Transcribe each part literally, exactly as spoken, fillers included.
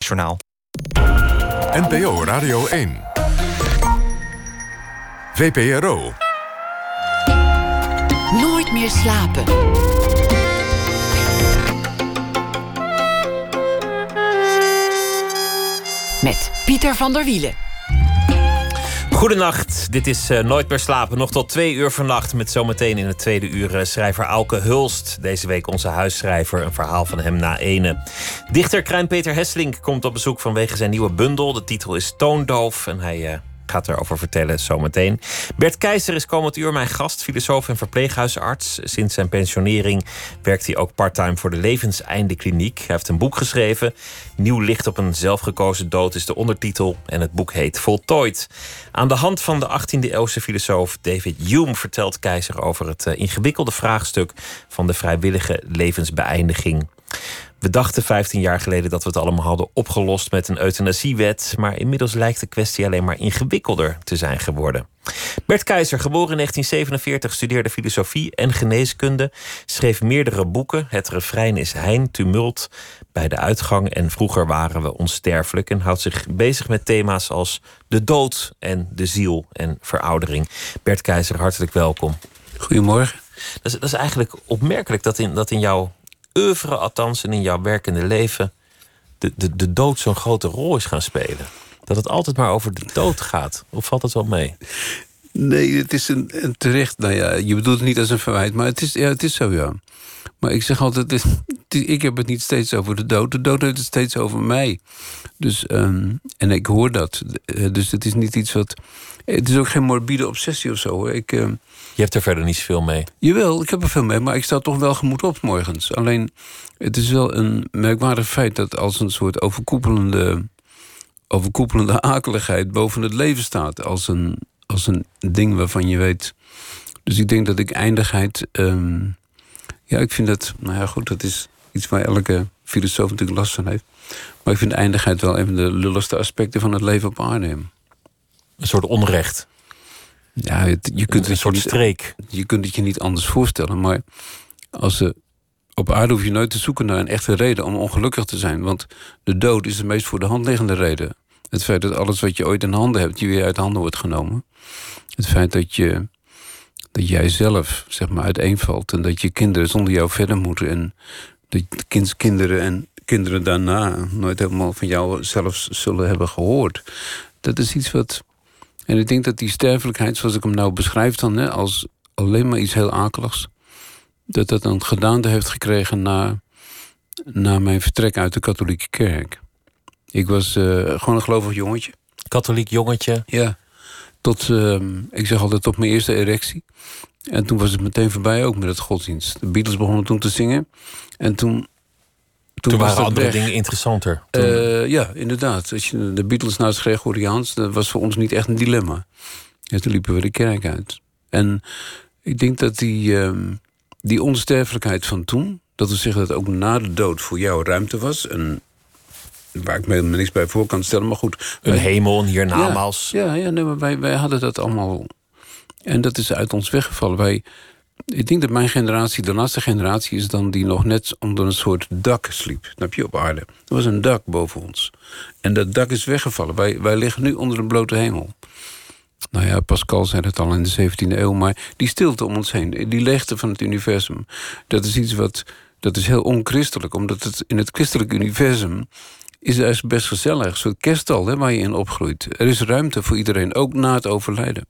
Journaal. N P O Radio één. V P R O. Nooit meer slapen. Met Pieter van der Wielen. Goedenacht, dit is uh, Nooit meer slapen. Nog tot twee uur vannacht met zometeen in het tweede uur uh, schrijver Auke Hulst. Deze week onze huisschrijver, een verhaal van hem na ene. Dichter Krijn Peter Hesselink komt op bezoek vanwege zijn nieuwe bundel. De titel is Toondoof en hij... Uh, gaat erover vertellen zometeen. Bert Keizer is komend uur mijn gast, filosoof en verpleeghuisarts. Sinds zijn pensionering werkt hij ook parttime voor de Levenseindekliniek. Hij heeft een boek geschreven. Nieuw licht op een zelfgekozen dood is de ondertitel. En het boek heet Voltooid. Aan de hand van de achttiende eeuwse filosoof David Hume vertelt Keizer over het uh, ingewikkelde vraagstuk van de vrijwillige levensbeëindiging. We dachten vijftien jaar geleden dat we het allemaal hadden opgelost met een euthanasiewet. Maar inmiddels lijkt de kwestie alleen maar ingewikkelder te zijn geworden. Bert Keizer, geboren in negentien zevenenveertig, studeerde filosofie en geneeskunde. Schreef meerdere boeken. Het refrein is hein, tumult bij de uitgang. En vroeger waren we onsterfelijk. En houdt zich bezig met thema's als de dood en de ziel en veroudering. Bert Keizer, hartelijk welkom. Goedemorgen. Dat is, dat is eigenlijk opmerkelijk dat in, dat in jouw oeuvre, althans, en in jouw werkende leven de, de, de dood zo'n grote rol is gaan spelen. Dat het altijd maar over de dood gaat. Of valt het wel mee? Nee, het is een, een terecht... Nou ja, je bedoelt het niet als een verwijt, maar het is, ja, het is zo, ja. Maar ik zeg altijd, het is, ik heb het niet steeds over de dood. De dood heeft het steeds over mij. Dus, um, en ik hoor dat. Dus het is niet iets wat... Het is ook geen morbide obsessie of zo, hoor. Ik... Um, Je hebt er verder niet zoveel mee. Jawel, ik heb er veel mee, maar ik sta toch wel gemoed op morgens. Alleen, het is wel een merkwaardig feit dat als een soort overkoepelende, overkoepelende akeligheid boven het leven staat. Als een, als een ding waarvan je weet. Dus ik denk dat ik eindigheid... Um, ja, ik vind dat... Nou ja, goed, dat is iets waar elke filosoof natuurlijk last van heeft. Maar ik vind eindigheid wel een van de lulligste aspecten van het leven op aarde. Een soort onrecht. Ja, het, je kunt een soort je, streek. Je kunt het je niet anders voorstellen. Maar als ze, op aarde hoef je nooit te zoeken naar een echte reden om ongelukkig te zijn. Want de dood is de meest voor de hand liggende reden. Het feit dat alles wat je ooit in handen hebt, je weer uit handen wordt genomen. Het feit dat, je, dat jij zelf, zeg maar, uiteenvalt. En dat je kinderen zonder jou verder moeten. En dat kind, kinderen en kinderen daarna nooit helemaal van jou zelf zullen hebben gehoord. Dat is iets wat... En ik denk dat die sterfelijkheid, zoals ik hem nou beschrijf dan, hè, als alleen maar iets heel akeligs, dat dat een gedaante heeft gekregen na, na mijn vertrek uit de katholieke kerk. Ik was uh, gewoon een gelovig jongetje. Katholiek jongetje? Ja. Tot, uh, ik zeg altijd, tot mijn eerste erectie. En toen was het meteen voorbij ook met het godsdienst. De Beatles begonnen toen te zingen. En toen... Toen, toen waren andere weg. dingen interessanter. Toen... Uh, ja, inderdaad. Als je de Beatles naast Gregoriaans, dat was voor ons niet echt een dilemma. Ja, toen liepen we de kerk uit. En ik denk dat die, um, die onsterfelijkheid van toen, dat we zeggen dat ook na de dood voor jou ruimte was. En waar ik me niks bij voor kan stellen, maar goed. Een wij, hemel, een hiernamaals. Ja, ja, ja nee, maar wij, wij hadden dat allemaal. En dat is uit ons weggevallen. Wij... Ik denk dat mijn generatie de laatste generatie is dan die nog net onder een soort dak sliep. Snap je, op aarde. Er was een dak boven ons. En dat dak is weggevallen. Wij, wij liggen nu onder een blote hemel. Nou ja, Pascal zei het al in de zeventiende eeuw, maar die stilte om ons heen, die leegte van het universum, dat is iets wat, dat is heel onchristelijk, omdat het in het christelijke universum is er eigenlijk best gezellig. Een soort kerststal, hè, waar je in opgroeit. Er is ruimte voor iedereen, ook na het overlijden.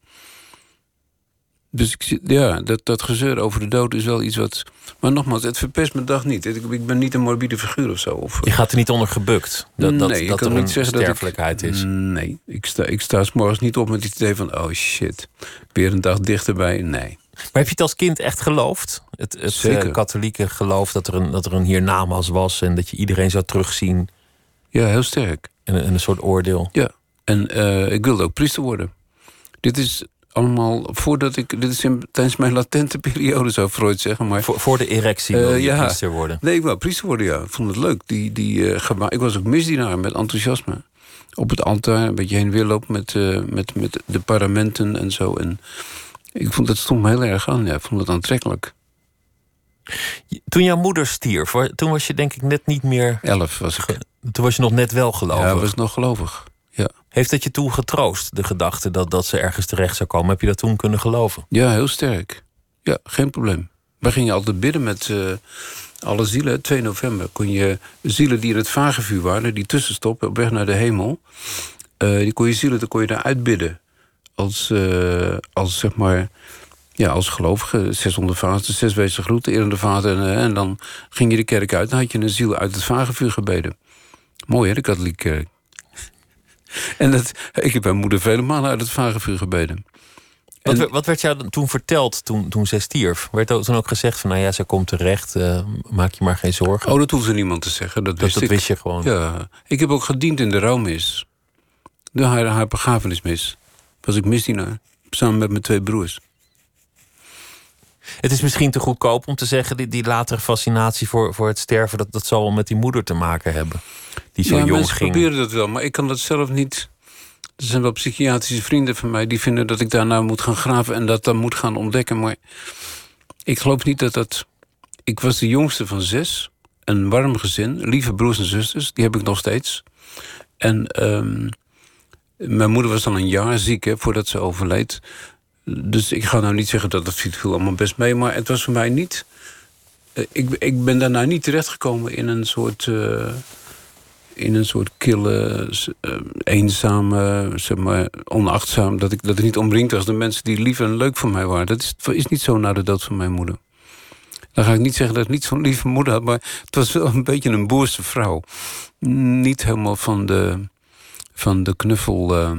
Dus ik, ja, dat, dat gezeur over de dood is wel iets wat... Maar nogmaals, het verpest mijn dag niet. Ik, ik ben niet een morbide figuur of zo. Of, je gaat er niet onder gebukt? Dat, dat, nee, dat ik kan er niet zeggen sterfelijkheid dat ik, is? Nee, ik sta, ik sta 's morgens niet op met het idee van... oh shit, weer een dag dichterbij. Nee. Maar heb je het als kind echt geloofd? Het, het uh, katholieke geloof dat er, een, dat er een hiernamaals was... en dat je iedereen zou terugzien? Ja, heel sterk. En, en een soort oordeel? Ja, en uh, ik wilde ook priester worden. Dit is... allemaal voordat ik... Dit is in, tijdens mijn latente periode, zou Freud zeggen. Maar, voor, voor de erectie wil je uh, ja, priester worden? Nee, ik wou priester worden, ja. Ik vond het leuk. Die, die, uh, gema- ik was ook misdienaar met enthousiasme. Op het altaar, een beetje heen en weer lopen met, uh, met, met de paramenten en zo. En ik vond dat stond me heel erg aan. Ja. Ik vond het aantrekkelijk. Toen jouw moeder stierf, toen was je denk ik net niet meer... Elf was ik. Toen was je nog net wel gelovig. Ja, was nog gelovig. Ja. Heeft dat je toen getroost, de gedachte dat, dat ze ergens terecht zou komen? Heb je dat toen kunnen geloven? Ja, heel sterk. Ja, geen probleem. Wij gingen altijd bidden met uh, alle zielen. twee november kon je zielen die in het vagevuur waren, die tussenstoppen op weg naar de hemel, uh, die kon je zielen, dan kon je daar uitbidden. Als, uh, als zeg maar, ja, als gelovige, zeshonderd vaten, zes wezen groeten, eerende vaten. En, uh, en dan ging je de kerk uit, dan had je een ziel uit het vagevuur gebeden. Mooi, hè, de katholieke kerk. En dat, ik heb mijn moeder vele malen uit het vagevuur gebeden. Wat, En, wat werd jou toen verteld toen, toen zij stierf? Werd toen ook gezegd van, nou ja, zij komt terecht, uh, maak je maar geen zorgen? oh, dat hoefde niemand te zeggen. Dat, dat wist, dat ik. wist je gewoon? Ja, ik heb ook gediend in de rouwmis. De haar, haar begrafenismis. Was ik misdienaar. Samen met mijn twee broers. Het is misschien te goedkoop om te zeggen, die, die latere fascinatie voor, voor het sterven, dat, dat zal wel met die moeder te maken hebben. Die zo ja, jong mensen ging. proberen dat wel, maar ik kan dat zelf niet. Er zijn wel psychiatrische vrienden van mij die vinden dat ik daarna moet gaan graven en dat dan moet gaan ontdekken. Maar ik geloof niet dat dat. Ik was de jongste van zes. Een warm gezin, lieve broers en zusters, die heb ik nog steeds. En um, mijn moeder was dan een jaar ziek, hè, voordat ze overleed. Dus ik ga nou niet zeggen dat het viel allemaal best mee, maar het was voor mij niet. Uh, ik, ik ben daarna niet terechtgekomen in een soort. Uh, in een soort kille, uh, eenzame, zeg maar, onachtzaam. Dat ik, dat ik niet omringd was door mensen die lief en leuk voor mij waren. Dat is, is niet zo na de dood van mijn moeder. Dan ga ik niet zeggen dat ik niet zo'n lieve moeder had, maar het was wel een beetje een boerse vrouw. Niet helemaal van de, van de knuffel uh,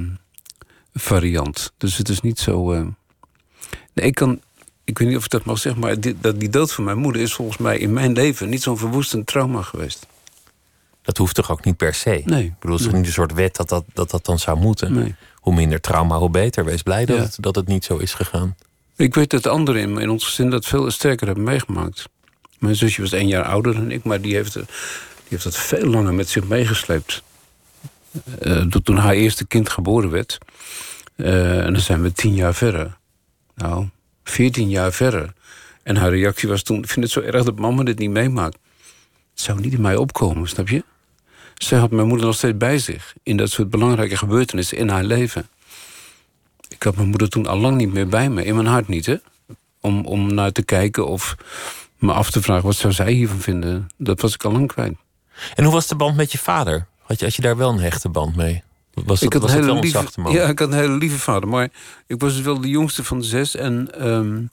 variant. Dus het is niet zo. Uh... Nee, ik kan. Ik weet niet of ik dat mag zeggen, maar die, dat die dood van mijn moeder is volgens mij in mijn leven niet zo'n verwoestend trauma geweest. Dat hoeft toch ook niet per se? Nee. Ik bedoel, het is nee. niet een soort wet dat dat, dat, dat dan zou moeten. Nee. Hoe minder trauma, hoe beter. Wees blij dat, Ja. het, dat het niet zo is gegaan. Ik weet dat de anderen in, in ons gezin dat veel sterker hebben meegemaakt. Mijn zusje was één jaar ouder dan ik, maar die heeft, die heeft dat veel langer met zich meegesleept. Uh, toen haar eerste kind geboren werd. Uh, en dan zijn we tien jaar verder. Nou, veertien jaar verder. En haar reactie was toen, ik vind het zo erg dat mama dit niet meemaakt. Het zou niet in mij opkomen, snap je? Zij had mijn moeder nog steeds bij zich. In dat soort belangrijke gebeurtenissen in haar leven. Ik had mijn moeder toen al lang niet meer bij me. In mijn hart niet, hè? Om, om naar te kijken of me af te vragen, wat zou zij hiervan vinden? Dat was ik al lang kwijt. En hoe was de band met je vader? Had je, had je daar wel een hechte band mee? Was dat, ik had was een dat hele wel een lieve, zachte man? ja, ik had een hele lieve vader. Maar ik was dus wel de jongste van de zes. En um,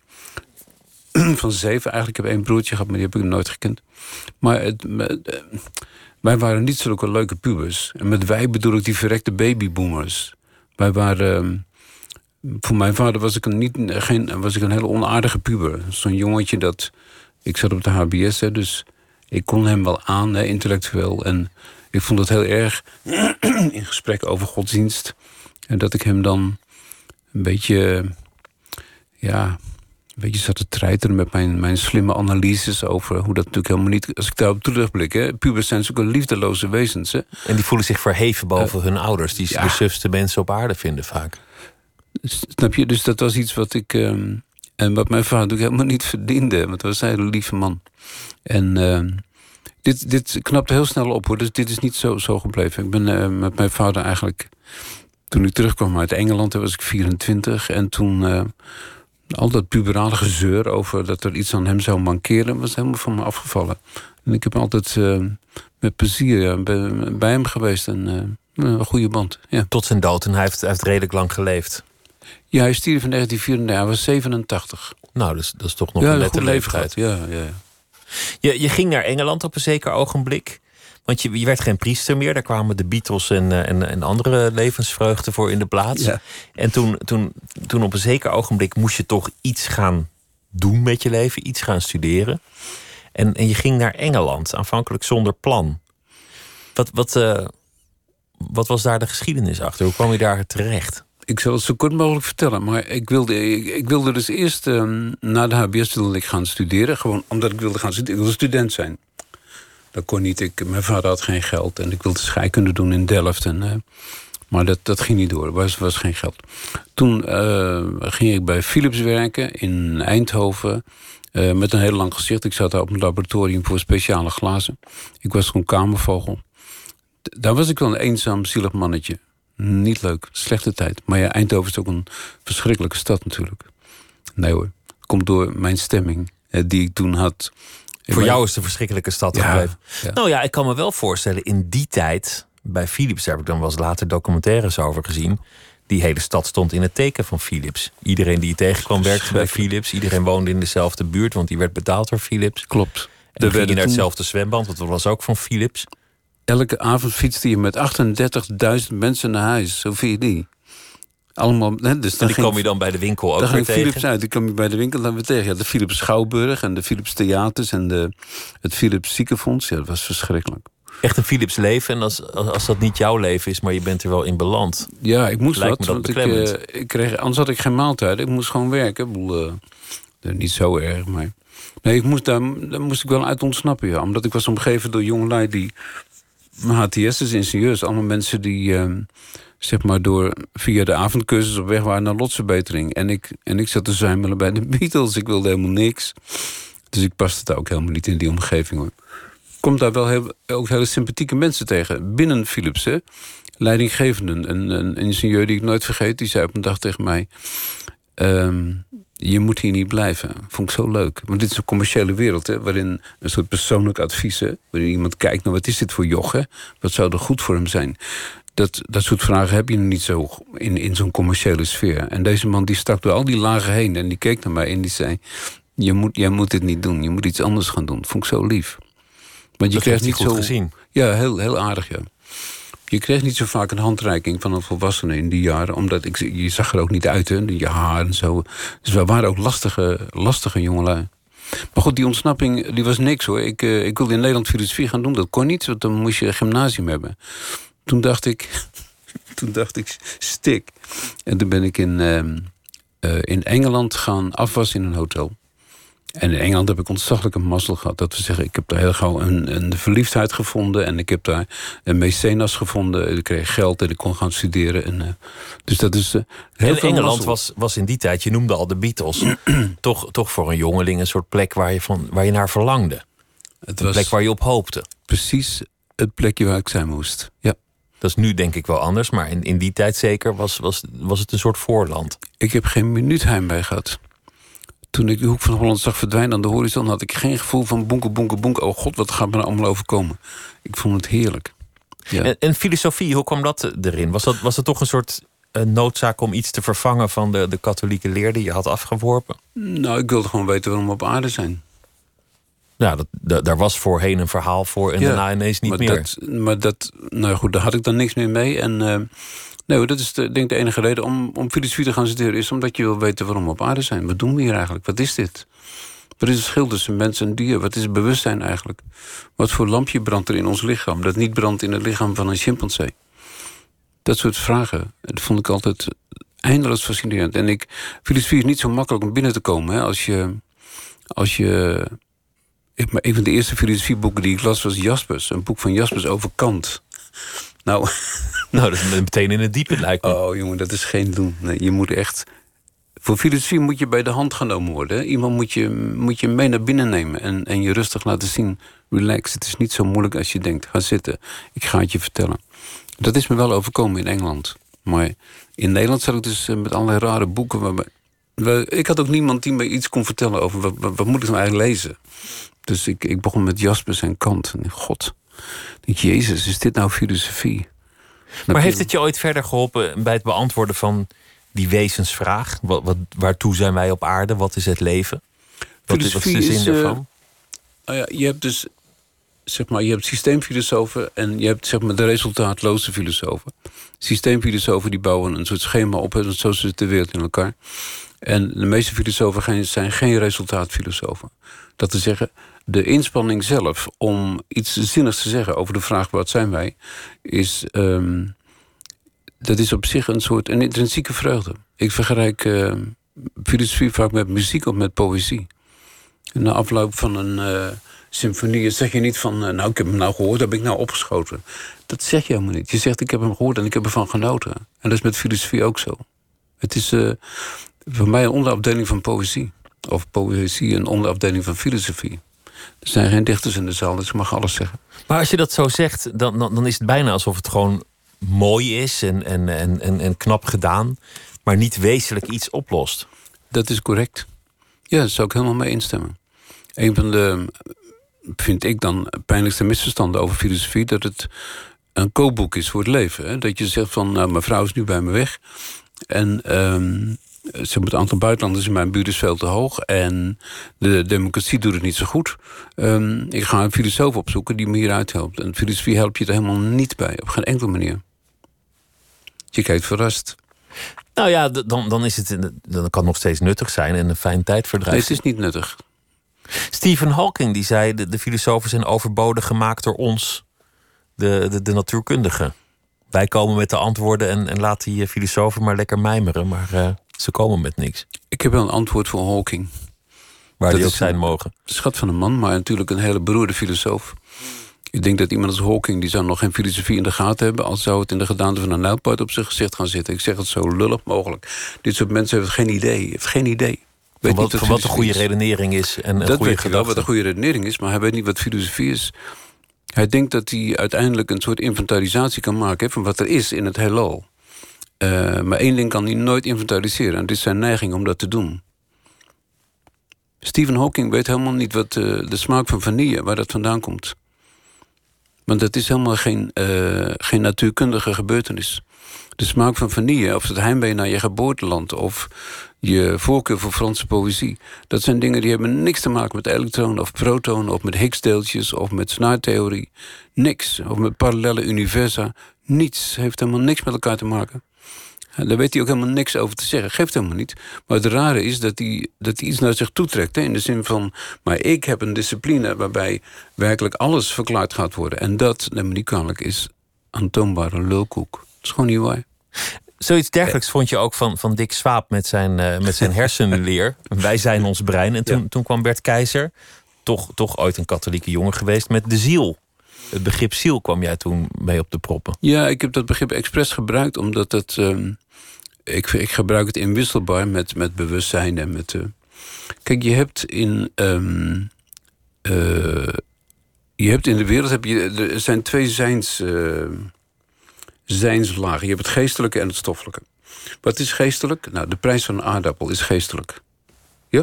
van zeven. Eigenlijk heb ik één broertje gehad, maar die heb ik nooit gekend. Maar het, het, wij waren niet zulke leuke pubers. En met wij bedoel ik die verrekte babyboomers. Wij waren... Voor mijn vader was ik een, niet, geen, was ik een hele onaardige puber. Zo'n jongetje dat... Ik zat op de H B S, hè, dus ik kon hem wel aan, hè, intellectueel. En ik vond het heel erg in gesprek over godsdienst. En dat ik hem dan een beetje... Ja, een beetje zat te treiteren met mijn, mijn slimme analyses over hoe dat natuurlijk helemaal niet... Als ik daarop terugblik, hè, pubers zijn zulke liefdeloze wezens, hè. En die voelen zich verheven boven uh, hun ouders. Die ja. de sufste mensen op aarde vinden vaak. Snap je? Dus dat was iets wat ik... Um, en wat mijn vader ook helemaal niet verdiende. Want hij was een hele lieve man. En uh, dit, dit knapte heel snel op, hoor. Dus dit is niet zo, zo gebleven. Ik ben uh, met mijn vader eigenlijk... Toen ik terugkwam uit Engeland, toen was ik vierentwintig. En toen... Uh, al dat puberale gezeur over dat er iets aan hem zou mankeren... was helemaal van me afgevallen. En ik heb altijd uh, met plezier ja, bij, bij hem geweest. En uh, een goede band, ja. Tot zijn dood. En hij heeft, hij heeft redelijk lang geleefd. Ja, hij stierf in negentien vierendertig. Hij was zevenentachtig. Nou, dus, dat is toch nog ja, een nette goed leven leeftijd. gehad. Ja, ja, ja. Je, je ging naar Engeland op een zeker ogenblik. Want je, je werd geen priester meer. Daar kwamen de Beatles en, en, en andere levensvreugden voor in de plaats. Ja. En toen, toen, toen op een zeker ogenblik moest je toch iets gaan doen met je leven. Iets gaan studeren. En, en je ging naar Engeland. Aanvankelijk zonder plan. Wat, wat, uh, wat was daar de geschiedenis achter? Hoe kwam je daar terecht? Ik zal het zo kort mogelijk vertellen. Maar ik wilde, ik, ik wilde dus eerst... Um, na de H B S wilde ik gaan studeren. Gewoon omdat ik wilde gaan studeren. Ik wilde student zijn. Dat kon niet. Ik, mijn vader had geen geld. En ik wilde scheikunde doen in Delft. En, uh, maar dat, dat ging niet door. Er was, was geen geld. Toen uh, ging ik bij Philips werken in Eindhoven. Uh, met een heel lang gezicht. Ik zat daar op een laboratorium voor speciale glazen. Ik was gewoon kamervogel. Daar was ik wel een eenzaam, zielig mannetje. Niet leuk, slechte tijd. Maar ja, Eindhoven is ook een verschrikkelijke stad natuurlijk. Nee hoor, komt door mijn stemming eh, die ik toen had. Voor jou is het een verschrikkelijke stad ja, gebleven. Ja. Nou ja, ik kan me wel voorstellen, in die tijd bij Philips, daar heb ik dan wel eens later documentaires over gezien. Die hele stad stond in het teken van Philips. Iedereen die je tegenkwam werkte bij Philips. Iedereen woonde in dezelfde buurt, want die werd betaald door Philips. Klopt. En dan ging je naar hetzelfde zwembad, want dat was ook van Philips. Elke avond fietste je met achtendertigduizend mensen naar huis. Zo vind je die. Allemaal, hè, dus en die kom je dan bij de winkel ook weer tegen. Philips uit. Die kom je bij de winkel dan weer tegen. Ja, de Philips Schouwburg en de Philips Theaters en de, het Philips Ziekenfonds. Ja, dat was verschrikkelijk. Echt een Philips leven. En als, als dat niet jouw leven is, maar je bent er wel in beland. Ja, ik moest lijkt wat. me dat want ik, uh, ik kreeg, anders had ik geen maaltijd. Ik moest gewoon werken. Ik bedoel, uh, niet zo erg, maar... Nee, ik moest, daar, daar moest ik wel uit ontsnappen, ja. Omdat ik was omgeven door jongelui die... H T S'ers, ingenieurs, allemaal mensen die... Uh, zeg maar door via de avondcursus op weg waren naar lotsverbetering. En ik, en ik zat te zuimelen bij de Beatles. Ik wilde helemaal niks. Dus ik paste daar ook helemaal niet in die omgeving, hoor. Komt daar wel heel, ook hele sympathieke mensen tegen. Binnen Philips, hè. Leidinggevenden. Een, een ingenieur die ik nooit vergeet, die zei op een dag tegen mij... Um, je moet hier niet blijven. Vond ik zo leuk. Want dit is een commerciële wereld, hè, waarin een soort persoonlijk advies... Hè, waarin iemand kijkt, nou, wat is dit voor joch, hè? Wat zou er goed voor hem zijn? Dat, dat soort vragen heb je niet zo in, in zo'n commerciële sfeer. En deze man die stak door al die lagen heen... en die keek naar mij en die zei... Je moet, jij moet dit niet doen, je moet iets anders gaan doen. Vond ik zo lief. Want je dat krijgt niet goed zo gezien. Ja, heel, heel aardig, ja. Je kreeg niet zo vaak een handreiking van een volwassene in die jaren. Omdat ik, je zag er ook niet uit, hè, je haar en zo. Dus we waren ook lastige, lastige jongelui. Maar goed, die ontsnapping die was niks, hoor. Ik, uh, ik wilde in Nederland filosofie gaan doen, dat kon niet. Want dan moest je een gymnasium hebben. Toen dacht ik, toen dacht ik, stik. En toen ben ik in, uh, uh, in Engeland gaan afwassen in een hotel. En in Engeland heb ik ontzaglijke mazzel gehad. Dat we zeggen, ik heb daar heel gauw een, een verliefdheid gevonden. En ik heb daar een mecenas gevonden. Ik kreeg geld en ik kon gaan studeren. En, uh, dus dat is uh, heel en veel Engeland was, was in die tijd, je noemde al de Beatles... toch, toch voor een jongeling een soort plek waar je, van, waar je naar verlangde. Het een was plek waar je op hoopte. Precies het plekje waar ik zijn moest, ja. Dat is nu denk ik wel anders, maar in, in die tijd zeker was, was, was het een soort voorland. Ik heb geen minuut heimwee gehad. Toen ik de hoek van Holland zag verdwijnen aan de horizon... had ik geen gevoel van bonken, bonken, bonken. Oh god, wat gaat me nou allemaal overkomen? Ik vond het heerlijk. Ja. En, en filosofie, hoe kwam dat erin? Was dat, was dat toch een soort uh, noodzaak om iets te vervangen... van de, de katholieke leer die je had afgeworpen? Nou, ik wilde gewoon weten waarom we op aarde zijn. Ja, dat, dat, daar was voorheen een verhaal voor en ja, daarna ineens niet maar meer. Dat, maar dat, nou goed, daar had ik dan niks meer mee. En uh, nee, dat is de, denk ik de enige reden om, om filosofie te gaan studeren... is omdat je wil weten waarom we op aarde zijn. Wat doen we hier eigenlijk? Wat is dit? Wat is het verschil tussen mens en dier? Wat is het bewustzijn eigenlijk? Wat voor lampje brandt er in ons lichaam... dat niet brandt in het lichaam van een chimpansee? Dat soort vragen, dat vond ik altijd eindeloos fascinerend. En ik, filosofie is niet zo makkelijk om binnen te komen. Hè? Als je... Als je ik, maar een van de eerste filosofieboeken die ik las was Jaspers. Een boek van Jaspers over Kant. Nou, nou dat is meteen in het diepe, lijkt me. Oh, jongen, dat is geen doen. Nee, je moet echt... Voor filosofie moet je bij de hand genomen worden. Hè? Iemand moet je, moet je mee naar binnen nemen en, en je rustig laten zien. Relax, het is niet zo moeilijk als je denkt. Ga zitten, ik ga het je vertellen. Dat is me wel overkomen in Engeland. Maar in Nederland zat ik dus met allerlei rare boeken. Waarbij, waar, ik had ook niemand die me iets kon vertellen over... wat, wat, wat moet ik nou eigenlijk lezen? Dus ik, ik begon met Jaspers en Kant. En god, denk, Jezus, is dit nou filosofie? Maar dat heeft het je ooit verder geholpen bij het beantwoorden van die wezensvraag? Wat, wat, waartoe zijn wij op aarde? Wat is het leven? Wat is, wat is de zin is, daarvan? Uh, ja, je hebt dus, zeg maar, je hebt systeemfilosofen en je hebt, zeg maar, de resultaatloze filosofen. Systeemfilosofen die bouwen een soort schema op, en zo zit de wereld in elkaar. En de meeste filosofen zijn geen resultaatfilosofen. Dat te zeggen, de inspanning zelf om iets zinnigs te zeggen over de vraag wat zijn wij, is, um, dat is op zich een soort een intrinsieke vreugde. Ik vergelijk uh, filosofie vaak met muziek of met poëzie. En na afloop van een uh, symfonie zeg je niet van, uh, nou ik heb hem nou gehoord, daar ben ik nou opgeschoten. Dat zeg je helemaal niet. Je zegt ik heb hem gehoord en ik heb ervan genoten. En dat is met filosofie ook zo. Het is uh, voor mij een onderafdeling van poëzie. Of poëzie een onderafdeling van filosofie. Er zijn geen dichters in de zaal, dus ik mag alles zeggen. Maar als je dat zo zegt, dan, dan, dan is het bijna alsof het gewoon mooi is en, en, en, en, en knap gedaan, maar niet wezenlijk iets oplost. Dat is correct. Ja, daar zou ik helemaal mee instemmen. Een van de, vind ik dan, pijnlijkste misverstanden over filosofie, dat het een kookboek is voor het leven. Hè? Dat je zegt van, nou, mijn vrouw is nu bij me weg. En um, ze met een aantal buitenlanders in mijn buurt is veel te hoog. En de democratie doet het niet zo goed. Um, ik ga een filosoof opzoeken die me hieruit helpt. En filosofie helpt je er helemaal niet bij. Op geen enkele manier. Je kijkt verrast. Nou ja, dan, dan, is het, dan kan het nog steeds nuttig zijn en een fijn tijdverdrijf. Nee, het is niet nuttig. Stephen Hawking die zei, de, de filosofen zijn overbodig gemaakt door ons, de, de, de natuurkundigen. Wij komen met de antwoorden en, en laat die filosofen maar lekker mijmeren. Maar uh, ze komen met niks. Ik heb wel een antwoord voor Hawking. Waar dat die ook zijn een mogen. Schat van een man, maar natuurlijk een hele beroerde filosoof. Ik denk dat iemand als Hawking, die zou nog geen filosofie in de gaten hebben, als zou het in de gedaante van een nijlpaard op zijn gezicht gaan zitten. Ik zeg het zo lullig mogelijk. Dit soort mensen hebben geen idee. Heeft geen idee. Weet van wat, niet wat, wat een goede redenering is. En een dat goede weet je wel, wat een goede redenering is, maar hij weet niet wat filosofie is. Hij denkt dat hij uiteindelijk een soort inventarisatie kan maken, hè, van wat er is in het heelal. Uh, maar één ding kan hij nooit inventariseren. En dit is zijn neiging om dat te doen. Stephen Hawking weet helemaal niet wat uh, de smaak van vanille, waar dat vandaan komt. Want dat is helemaal geen, uh, geen natuurkundige gebeurtenis. De smaak van vanille, of het heimwee naar je geboorteland, of je voorkeur voor Franse poëzie, dat zijn dingen die hebben niks te maken met elektronen of protonen, of met Higgs-deeltjes, of met snaartheorie. Niks. Of met parallele universa. Niets. Heeft helemaal niks met elkaar te maken. En daar weet hij ook helemaal niks over te zeggen. Geeft helemaal niet. Maar het rare is dat hij, dat hij iets naar zich toe trekt. Hè? In de zin van, maar ik heb een discipline waarbij werkelijk alles verklaard gaat worden. En dat, neem me niet kwalijk, is aantoonbare lulkoek. Dat is gewoon niet waar. Zoiets dergelijks vond je ook van, van Dick Swaap met zijn, uh, met zijn hersenleer. Wij zijn ons brein. En toen, ja. toen kwam Bert Keizer, toch, toch ooit een katholieke jongen geweest, met de ziel. Het begrip ziel kwam jij toen mee op de proppen. Ja, ik heb dat begrip expres gebruikt, omdat het, um, ik, ik gebruik het inwisselbaar met, met bewustzijn en met. Uh, kijk, je hebt in. Um, uh, je hebt in de wereld heb je, er zijn twee zijns. Uh, zijnslagen. Je hebt het geestelijke en het stoffelijke. Wat is geestelijk? Nou, de prijs van een aardappel is geestelijk. Ja?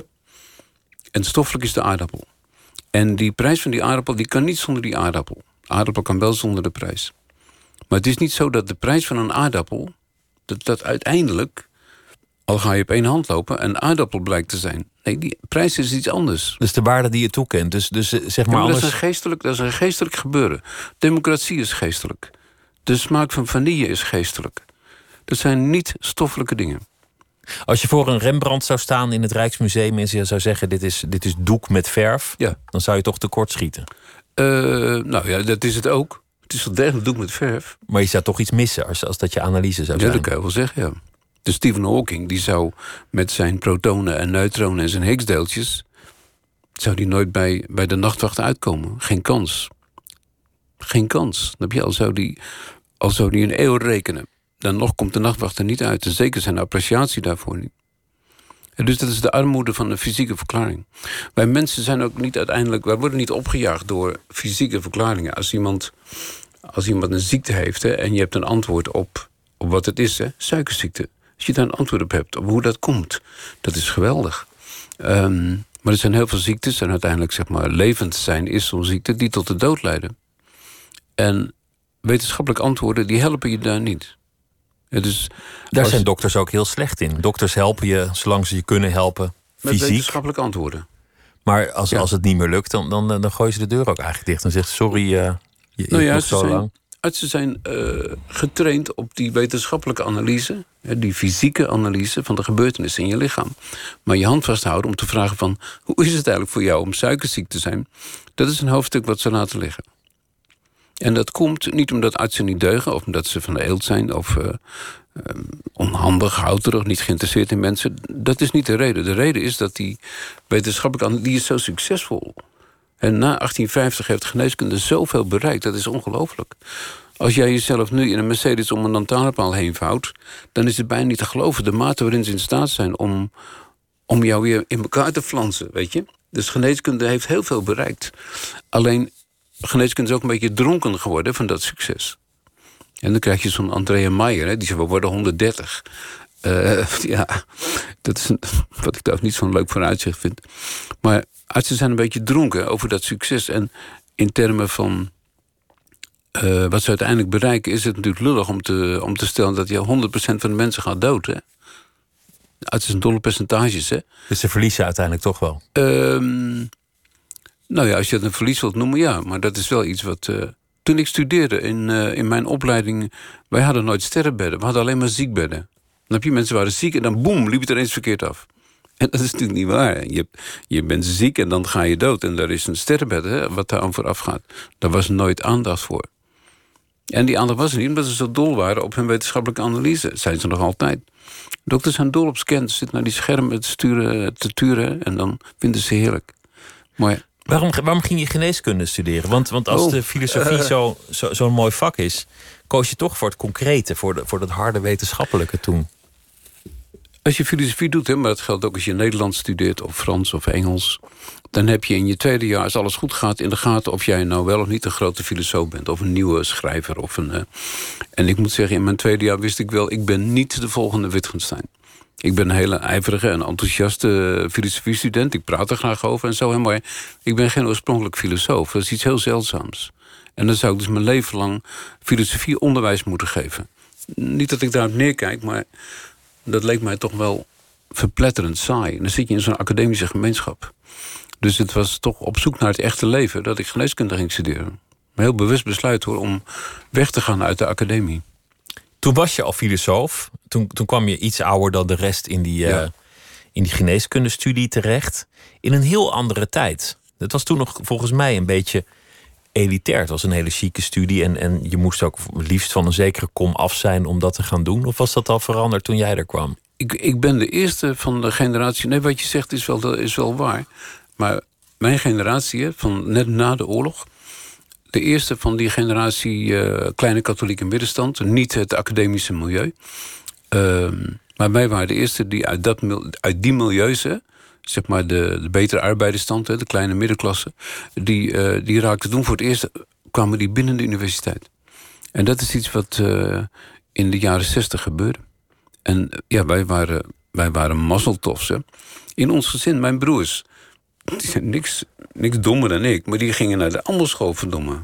En stoffelijk is de aardappel. En die prijs van die aardappel, die kan niet zonder die aardappel. De aardappel kan wel zonder de prijs. Maar het is niet zo dat de prijs van een aardappel, dat, dat uiteindelijk, al ga je op één hand lopen, een aardappel blijkt te zijn. Nee, die prijs is iets anders. Dus de waarde die je toekent. Dus, dus zeg maar, ja, maar anders. Dat is een geestelijk, dat is een geestelijk gebeuren. Democratie is geestelijk. De smaak van vanille is geestelijk. Dat zijn niet stoffelijke dingen. Als je voor een Rembrandt zou staan in het Rijksmuseum en je zou zeggen, dit is, dit is doek met verf, ja. Dan zou je toch tekort schieten? Uh, nou ja, dat is het ook. Het is wel degelijk doek met verf. Maar je zou toch iets missen als, als dat je analyse zou zijn? Ja, dat kan je wel zeggen, ja. Dus Stephen Hawking, die zou met zijn protonen en neutronen en zijn Higgs-deeltjes, zou die nooit bij, bij de nachtwacht uitkomen. Geen kans. Geen kans. Dan heb je al zou die, al zou die een eeuw rekenen. Dan nog komt de nachtwacht er niet uit. En zeker zijn appreciatie daarvoor niet. En dus dat is de armoede van de fysieke verklaring. Wij mensen zijn ook niet uiteindelijk, wij worden niet opgejaagd door fysieke verklaringen. Als iemand, als iemand een ziekte heeft, hè, en je hebt een antwoord op, op wat het is, hè, suikerziekte. Als je daar een antwoord op hebt, op hoe dat komt, dat is geweldig. Um, maar er zijn heel veel ziektes en uiteindelijk, zeg maar, levend zijn is zo'n ziekte die tot de dood leiden. En wetenschappelijke antwoorden, die helpen je daar niet. Ja, dus daar als, zijn dokters ook heel slecht in. Dokters helpen je, zolang ze je kunnen helpen, fysiek. Met wetenschappelijke antwoorden. Maar als, ja. als het niet meer lukt, dan, dan, dan gooien ze de deur ook eigenlijk dicht. Dan zegt sorry, uh, je nou ja, nog zo zijn, lang. Artsen zijn uh, getraind op die wetenschappelijke analyse, die fysieke analyse van de gebeurtenissen in je lichaam. Maar je hand vasthouden om te vragen van, hoe is het eigenlijk voor jou om suikerziek te zijn? Dat is een hoofdstuk wat ze laten liggen. En dat komt niet omdat artsen niet deugen, of omdat ze van de eelt zijn, of uh, um, onhandig, houterig, niet geïnteresseerd in mensen. Dat is niet de reden. De reden is dat die wetenschappelijke analyse, die is zo succesvol. En na achttien vijftig heeft geneeskunde zoveel bereikt, dat is ongelooflijk. Als jij jezelf nu in een Mercedes om een lantaarnpaal heen vouwt, dan is het bijna niet te geloven de mate waarin ze in staat zijn om, om jou weer in elkaar te flansen, weet je. Dus geneeskunde heeft heel veel bereikt. Alleen, geneeskunde is ook een beetje dronken geworden van dat succes. En dan krijg je zo'n Andrea Meijer, hè, die zegt, we worden honderddertig. Uh, ja, dat is een, wat ik daar niet zo'n leuk vooruitzicht vind. Maar artsen zijn een beetje dronken over dat succes. En in termen van uh, wat ze uiteindelijk bereiken, is het natuurlijk lullig om te, om te stellen dat je honderd procent van de mensen gaat dood. Hè? Artsen zijn dolle percentages. Hè? Dus ze verliezen uiteindelijk toch wel? Um, nou ja, als je het een verlies wilt noemen, ja. Maar dat is wel iets wat... Uh, toen ik studeerde in, uh, in mijn opleiding, wij hadden nooit sterrenbedden. We hadden alleen maar ziekbedden. Dan heb je mensen waren ziek en dan boem, liep het er eens verkeerd af. En dat is natuurlijk niet waar. Je, je bent ziek en dan ga je dood. En daar is een sterrenbed, hè, wat daar aan vooraf gaat. Daar was nooit aandacht voor. En die aandacht was er niet, omdat ze zo dol waren op hun wetenschappelijke analyse. Dat zijn ze nog altijd. Dokters zijn dol op scans, zitten naar die schermen te, sturen, te turen en dan vinden ze heerlijk. Maar Waarom, waarom ging je geneeskunde studeren? Want, want als oh, de filosofie uh, zo, zo, zo'n mooi vak is, koos je toch voor het concrete, voor, de, voor dat harde wetenschappelijke toen. Als je filosofie doet, hè, maar dat geldt ook als je Nederlands studeert of Frans of Engels, dan heb je in je tweede jaar, als alles goed gaat, in de gaten of jij nou wel of niet een grote filosoof bent. Of een nieuwe schrijver. Of een, uh... En ik moet zeggen, in mijn tweede jaar wist ik wel, ik ben niet de volgende Wittgenstein. Ik ben een hele ijverige en enthousiaste filosofiestudent. Ik praat er graag over en zo. Maar ik ben geen oorspronkelijk filosoof. Dat is iets heel zeldzaams. En dan zou ik dus mijn leven lang filosofie onderwijs moeten geven. Niet dat ik daarop neerkijk, maar dat leek mij toch wel verpletterend saai. En dan zit je in zo'n academische gemeenschap. Dus het was toch op zoek naar het echte leven dat ik geneeskunde ging studeren. Een heel bewust besluit hoor, om weg te gaan uit de academie. Toen was je al filosoof. Toen, toen kwam je iets ouder dan de rest in die, Ja. uh, in die geneeskundestudie terecht. In een heel andere tijd. Het was toen nog volgens mij een beetje elitair. Het was een hele chique studie. En, en je moest ook liefst van een zekere kom af zijn om dat te gaan doen. Of was dat al veranderd toen jij er kwam? Ik, ik ben de eerste van de generatie... Nee, wat je zegt is wel, is wel waar. Maar mijn generatie, van net na de oorlog, de eerste van die generatie uh, kleine katholieke middenstand, niet het academische milieu. Uh, maar wij waren de eerste die uit, dat, uit die milieus, hè, zeg maar de, de betere arbeidersstand, hè, de kleine middenklasse, die, uh, die raakten toen voor het eerst, kwamen die binnen de universiteit. En dat is iets wat uh, in de jaren zestig gebeurde. En ja, wij waren, wij waren mazzeltofs. Hè. In ons gezin, mijn broers, die zijn niks, niks dommer dan ik, maar die gingen naar de Amelschool, verdomme.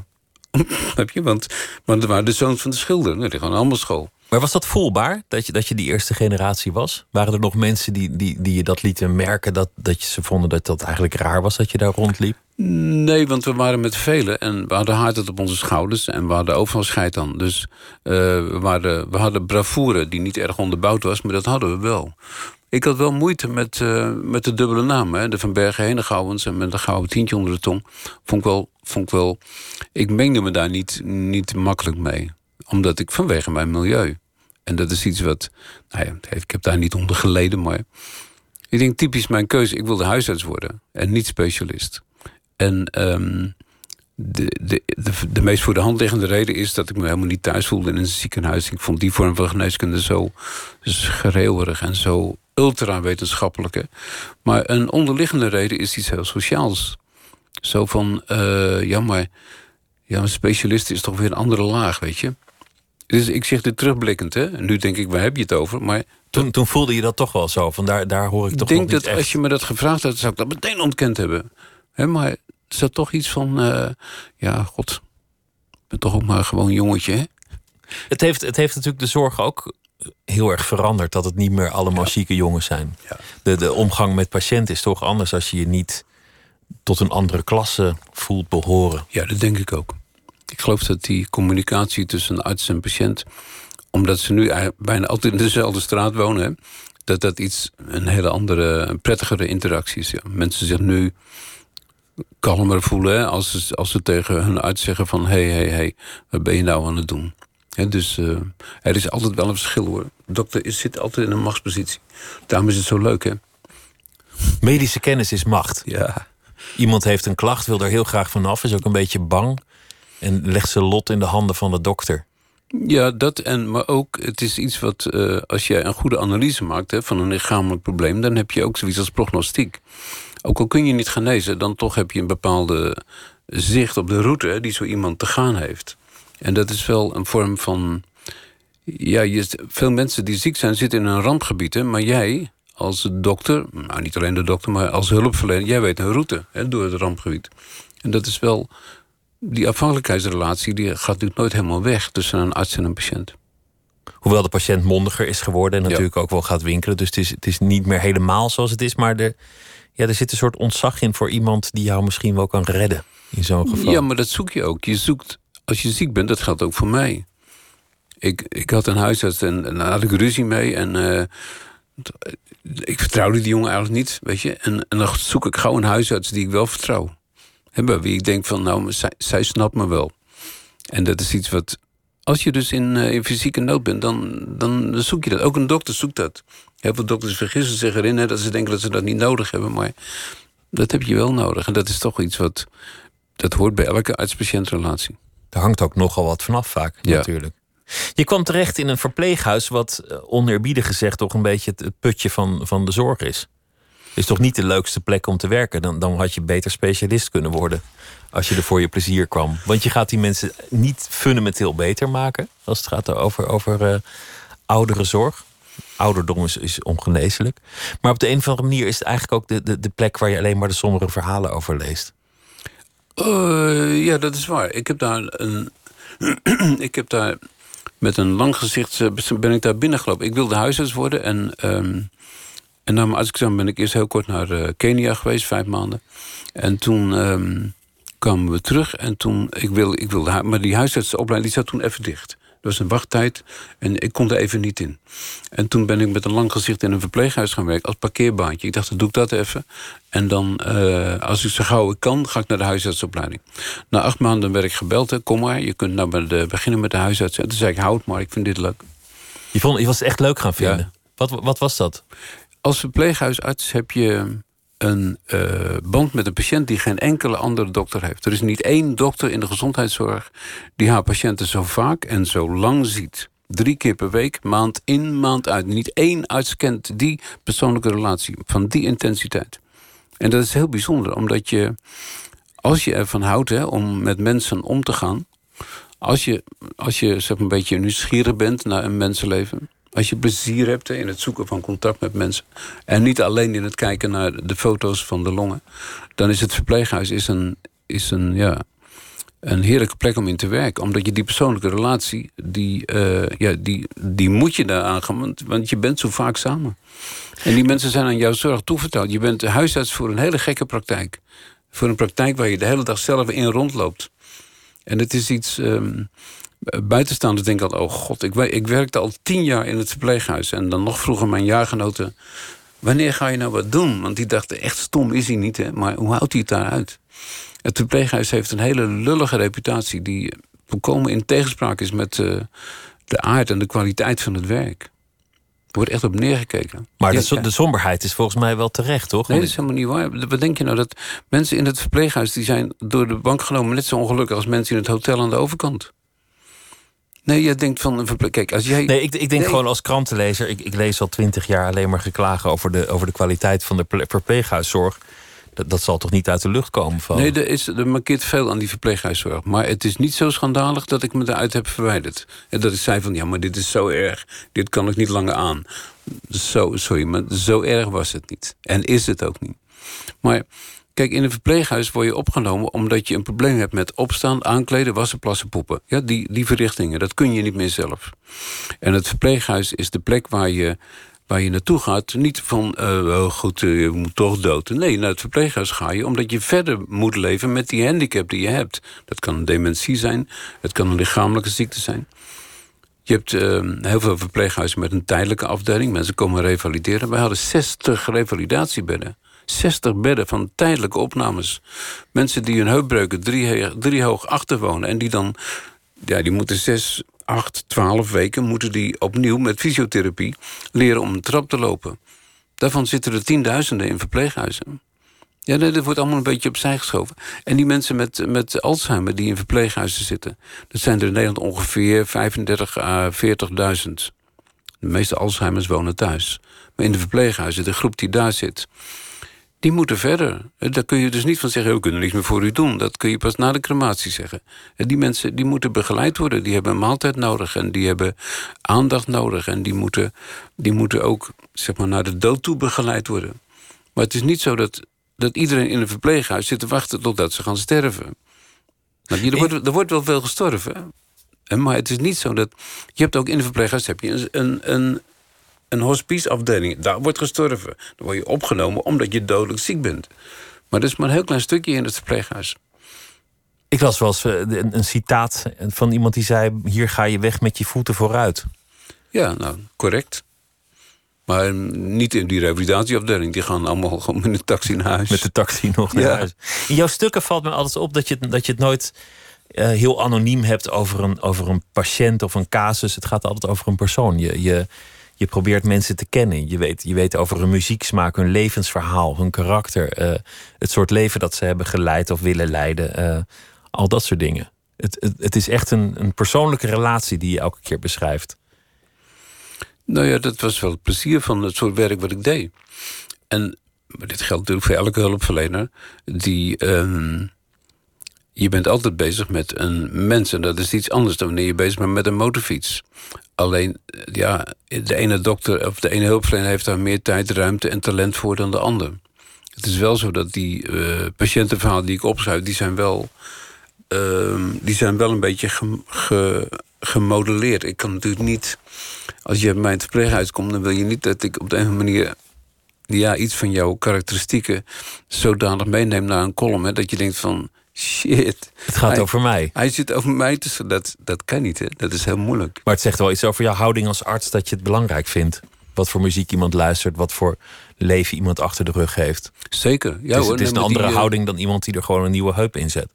Heb je? Want, want er waren de zoons van de schilder. Nee, die gaan naar Amelschool. Maar was dat voelbaar, dat je, dat je die eerste generatie was? Waren er nog mensen die, die, die je dat lieten merken, dat, dat je ze vonden dat dat eigenlijk raar was dat je daar rondliep? Nee, want we waren met velen en we hadden hardheid op onze schouders en we hadden overal scheid aan. Dus uh, we, waren, we hadden bravoure die niet erg onderbouwd was, maar dat hadden we wel. Ik had wel moeite met, uh, met de dubbele namen. Hè? De Van Bergen Henegouwens en met een gouden tientje onder de tong. Vond ik wel, vond ik wel... Ik mengde me daar niet, niet makkelijk mee. Omdat ik vanwege mijn milieu. En dat is iets wat... Nou ja, ik heb daar niet onder geleden, maar... Ik denk typisch mijn keuze. Ik wilde huisarts worden en niet specialist. En um, de, de, de, de meest voor de hand liggende reden is dat ik me helemaal niet thuis voelde in een ziekenhuis. Ik vond die vorm van geneeskunde zo schreeuwerig en zo ultra-wetenschappelijke. Maar een onderliggende reden is iets heel sociaals. Zo van, uh, ja, maar ja, een specialist is toch weer een andere laag, weet je. Dus ik zeg dit terugblikkend, hè. En nu denk ik, waar heb je het over? Maar Toen, toen voelde je dat toch wel zo, van daar, daar hoor ik toch ik denk nog niet dat echt. Als je me dat gevraagd had, zou ik dat meteen ontkend hebben. He, maar er zat toch iets van, uh, ja, god, ik ben toch ook maar gewoon een jongetje, hè? Het heeft, het heeft natuurlijk de zorg ook heel erg veranderd, dat het niet meer allemaal Ja. zieke jongens zijn. Ja. De, de omgang met patiënten is toch anders als je je niet tot een andere klasse voelt behoren. Ja, dat denk ik ook. Ik geloof dat die communicatie tussen arts en patiënt, omdat ze nu bijna altijd in dezelfde straat wonen, hè, dat dat iets, een hele andere, een prettigere interactie is. Ja. Mensen zich nu kalmer voelen, hè, als, ze, als ze tegen hun arts zeggen van hé, hé, hé, wat ben je nou aan het doen? He, dus uh, er is altijd wel een verschil, hoor. De dokter is, zit altijd in een machtspositie. Daarom is het zo leuk, hè? Medische kennis is macht. Ja. Iemand heeft een klacht, wil er heel graag vanaf, is ook een beetje bang en legt zijn lot in de handen van de dokter. Ja, dat en maar ook, het is iets wat, uh, als jij een goede analyse maakt hè, van een lichamelijk probleem, dan heb je ook zoiets als prognostiek. Ook al kun je niet genezen, dan toch heb je een bepaalde zicht op de route hè, die zo iemand te gaan heeft. En dat is wel een vorm van, ja, je, veel mensen die ziek zijn zitten in een rampgebied, hè, maar jij als dokter, nou niet alleen de dokter, maar als hulpverlener, jij weet een route hè, door het rampgebied. En dat is wel, die afhankelijkheidsrelatie die gaat natuurlijk nooit helemaal weg tussen een arts en een patiënt. Hoewel de patiënt mondiger is geworden en natuurlijk ja. ook wel gaat winkelen. Dus het is, het is niet meer helemaal zoals het is. Maar er, ja, er zit een soort ontzag in voor iemand die jou misschien wel kan redden in zo'n geval. Ja, maar dat zoek je ook. Je zoekt, als je ziek bent, dat geldt ook voor mij. Ik, ik had een huisarts en, en daar had ik ruzie mee. En uh, ik vertrouwde die jongen eigenlijk niet, weet je. En, en dan zoek ik gauw een huisarts die ik wel vertrouw. He, bij wie ik denk van, nou, zij, zij snapt me wel. En dat is iets wat, als je dus in, uh, in fysieke nood bent, dan, dan zoek je dat. Ook een dokter zoekt dat. Heel veel dokters vergissen zich erin hè, dat ze denken dat ze dat niet nodig hebben. Maar dat heb je wel nodig. En dat is toch iets wat, dat hoort bij elke arts-patiëntrelatie. Daar hangt ook nogal wat vanaf vaak, ja. natuurlijk. Je kwam terecht in een verpleeghuis wat oneerbiedig gezegd toch een beetje het putje van, van de zorg is. Is toch niet de leukste plek om te werken? Dan, dan had je beter specialist kunnen worden als je er voor je plezier kwam. Want je gaat die mensen niet fundamenteel beter maken als het gaat over, over uh, ouderenzorg. Ouderdom is, is ongeneeslijk. Maar op de een of andere manier is het eigenlijk ook de, de, de plek waar je alleen maar de sombere verhalen over leest. Uh, ja, dat is waar. Ik heb daar een. ik heb daar met een lang gezicht ben ik daar binnengelopen. Ik wilde huisarts worden en. Um, En na mijn artsexamen ben ik eerst heel kort naar uh, Kenia geweest, vijf maanden. En toen um, kwamen we terug en toen, ik wilde, ik wilde, maar die huisartsenopleiding die zat toen even dicht. Er was een wachttijd en ik kon er even niet in. En toen ben ik met een lang gezicht in een verpleeghuis gaan werken als parkeerbaantje. Ik dacht, dan doe ik dat even. En dan, uh, als ik zo gauw ik kan, ga ik naar de huisartsenopleiding. Na acht maanden werd ik gebeld, hè, kom maar, je kunt nou bij de, beginnen met de huisarts. En toen zei ik, houd maar, ik vind dit leuk. Je, vond, je was het echt leuk gaan vinden? Ja. Wat, wat was dat? Als verpleeghuisarts heb je een uh, band met een patiënt die geen enkele andere dokter heeft. Er is niet één dokter in de gezondheidszorg die haar patiënten zo vaak en zo lang ziet. Drie keer per week, maand in, maand uit. Niet één arts kent die persoonlijke relatie van die intensiteit. En dat is heel bijzonder, omdat je, als je ervan houdt hè, om met mensen om te gaan, als je, als je zeg maar, een beetje nieuwsgierig bent naar een mensenleven, als je plezier hebt in het zoeken van contact met mensen, en niet alleen in het kijken naar de foto's van de longen, dan is het verpleeghuis is een, is een, ja, een heerlijke plek om in te werken. Omdat je die persoonlijke relatie, die, uh, ja, die, die moet je daar aangaan, want, want je bent zo vaak samen. En die mensen zijn aan jouw zorg toevertrouwd. Je bent de huisarts voor een hele gekke praktijk. Voor een praktijk waar je de hele dag zelf in rondloopt. En het is iets, Um, buitenstaanders denken al, oh god, ik, ik werkte al tien jaar in het verpleeghuis. En dan nog vroeger mijn jaargenoten, wanneer ga je nou wat doen? Want die dachten, echt stom is hij niet, hè? Maar hoe houdt hij het daaruit? Het verpleeghuis heeft een hele lullige reputatie die volkomen in tegenspraak is met uh, de aard en de kwaliteit van het werk. Er wordt echt op neergekeken. Maar ja, de, de somberheid is volgens mij wel terecht, toch? Nee, dat is helemaal niet waar. Wat denk je nou? Dat mensen in het verpleeghuis die zijn door de bank genomen net zo ongelukkig als mensen in het hotel aan de overkant. Nee, jij denkt van een verpleeg. Kijk, als jij. Nee, ik, ik denk nee. gewoon als krantenlezer. Ik, ik lees al twintig jaar alleen maar geklagen over de, over de kwaliteit van de verpleeghuiszorg. Dat, dat zal toch niet uit de lucht komen van. Nee, er, is, er markeert veel aan die verpleeghuiszorg. Maar het is niet zo schandalig dat ik me daaruit heb verwijderd. En dat ik zei van, ja, maar dit is zo erg. Dit kan ik niet langer aan. Zo, sorry, maar zo erg was het niet. En is het ook niet. Maar kijk, in een verpleeghuis word je opgenomen omdat je een probleem hebt met opstaan, aankleden, wassen, plassen, poepen. Ja, die, die verrichtingen, dat kun je niet meer zelf. En het verpleeghuis is de plek waar je, waar je naartoe gaat. Niet van, uh, oh goed, uh, je moet toch dood. Nee, naar het verpleeghuis ga je omdat je verder moet leven met die handicap die je hebt. Dat kan een dementie zijn, het kan een lichamelijke ziekte zijn. Je hebt uh, heel veel verpleeghuizen met een tijdelijke afdeling. Mensen komen revalideren. Wij hadden zestig revalidatiebedden. zestig bedden van tijdelijke opnames. Mensen die hun heupbreuken drie, drie hoog achter wonen. En die dan, ja, die moeten zes, acht, twaalf weken moeten die opnieuw met fysiotherapie leren om een trap te lopen. Daarvan zitten er tienduizenden in verpleeghuizen. Ja, nee, dat wordt allemaal een beetje opzij geschoven. En die mensen met, met Alzheimer die in verpleeghuizen zitten, dat zijn er in Nederland ongeveer vijfendertig à veertigduizend. De meeste Alzheimers wonen thuis. Maar in de verpleeghuizen, de groep die daar zit, die moeten verder. Daar kun je dus niet van zeggen, we kunnen niks meer voor u doen. Dat kun je pas na de crematie zeggen. En die mensen die moeten begeleid worden. Die hebben een maaltijd nodig en die hebben aandacht nodig. En die moeten, die moeten ook zeg maar, naar de dood toe begeleid worden. Maar het is niet zo dat, dat iedereen in een verpleeghuis zit te wachten totdat ze gaan sterven. Nou, er, wordt, er wordt wel veel gestorven. Maar het is niet zo dat... Je hebt ook in een verpleeghuis heb je een, een, een hospiceafdeling. Daar wordt gestorven. Dan word je opgenomen omdat je dodelijk ziek bent. Maar dat is maar een heel klein stukje in het verpleeghuis. Ik las wel eens een, een citaat van iemand die zei, hier ga je weg met je voeten vooruit. Ja, nou, correct. Maar niet in die revalidatieafdeling. Die gaan allemaal gewoon met een taxi naar huis. Met de taxi nog naar ja. huis. In jouw stukken valt me altijd op dat je, dat je het nooit uh, heel anoniem hebt over een, over een patiënt of een casus. Het gaat altijd over een persoon. Je, je, je probeert mensen te kennen. Je weet, je weet over hun muzieksmaak, hun levensverhaal, hun karakter. Uh, het soort leven dat ze hebben geleid of willen leiden. Uh, al dat soort dingen. Het, het, het is echt een, een persoonlijke relatie die je elke keer beschrijft. Nou ja, dat was wel het plezier van het soort werk wat ik deed. En maar dit geldt natuurlijk voor elke hulpverlener. Die, um, je bent altijd bezig met een mens. En dat is iets anders dan wanneer je bezig bent met een motorfiets. Alleen, ja, de ene dokter of de ene hulpverlener heeft daar meer tijd, ruimte en talent voor dan de ander. Het is wel zo dat die uh, patiëntenverhalen die ik opschrijf, die zijn wel, uh, die zijn wel een beetje ge, ge, gemodelleerd. Ik kan natuurlijk niet, als je bij mij in het verpleeghuis komt, dan wil je niet dat ik op de een of andere manier ja, iets van jouw karakteristieken zodanig meeneem naar een column, hè, dat je denkt van shit. Het gaat hij, over mij. Hij zit over mij, dus dat, dat kan niet, hè. Dat is heel moeilijk. Maar het zegt wel iets over jouw houding als arts, dat je het belangrijk vindt. Wat voor muziek iemand luistert, wat voor leven iemand achter de rug heeft. Zeker. Ja, het is, hoor, het is nee, een andere die, houding dan iemand die er gewoon een nieuwe heup in zet.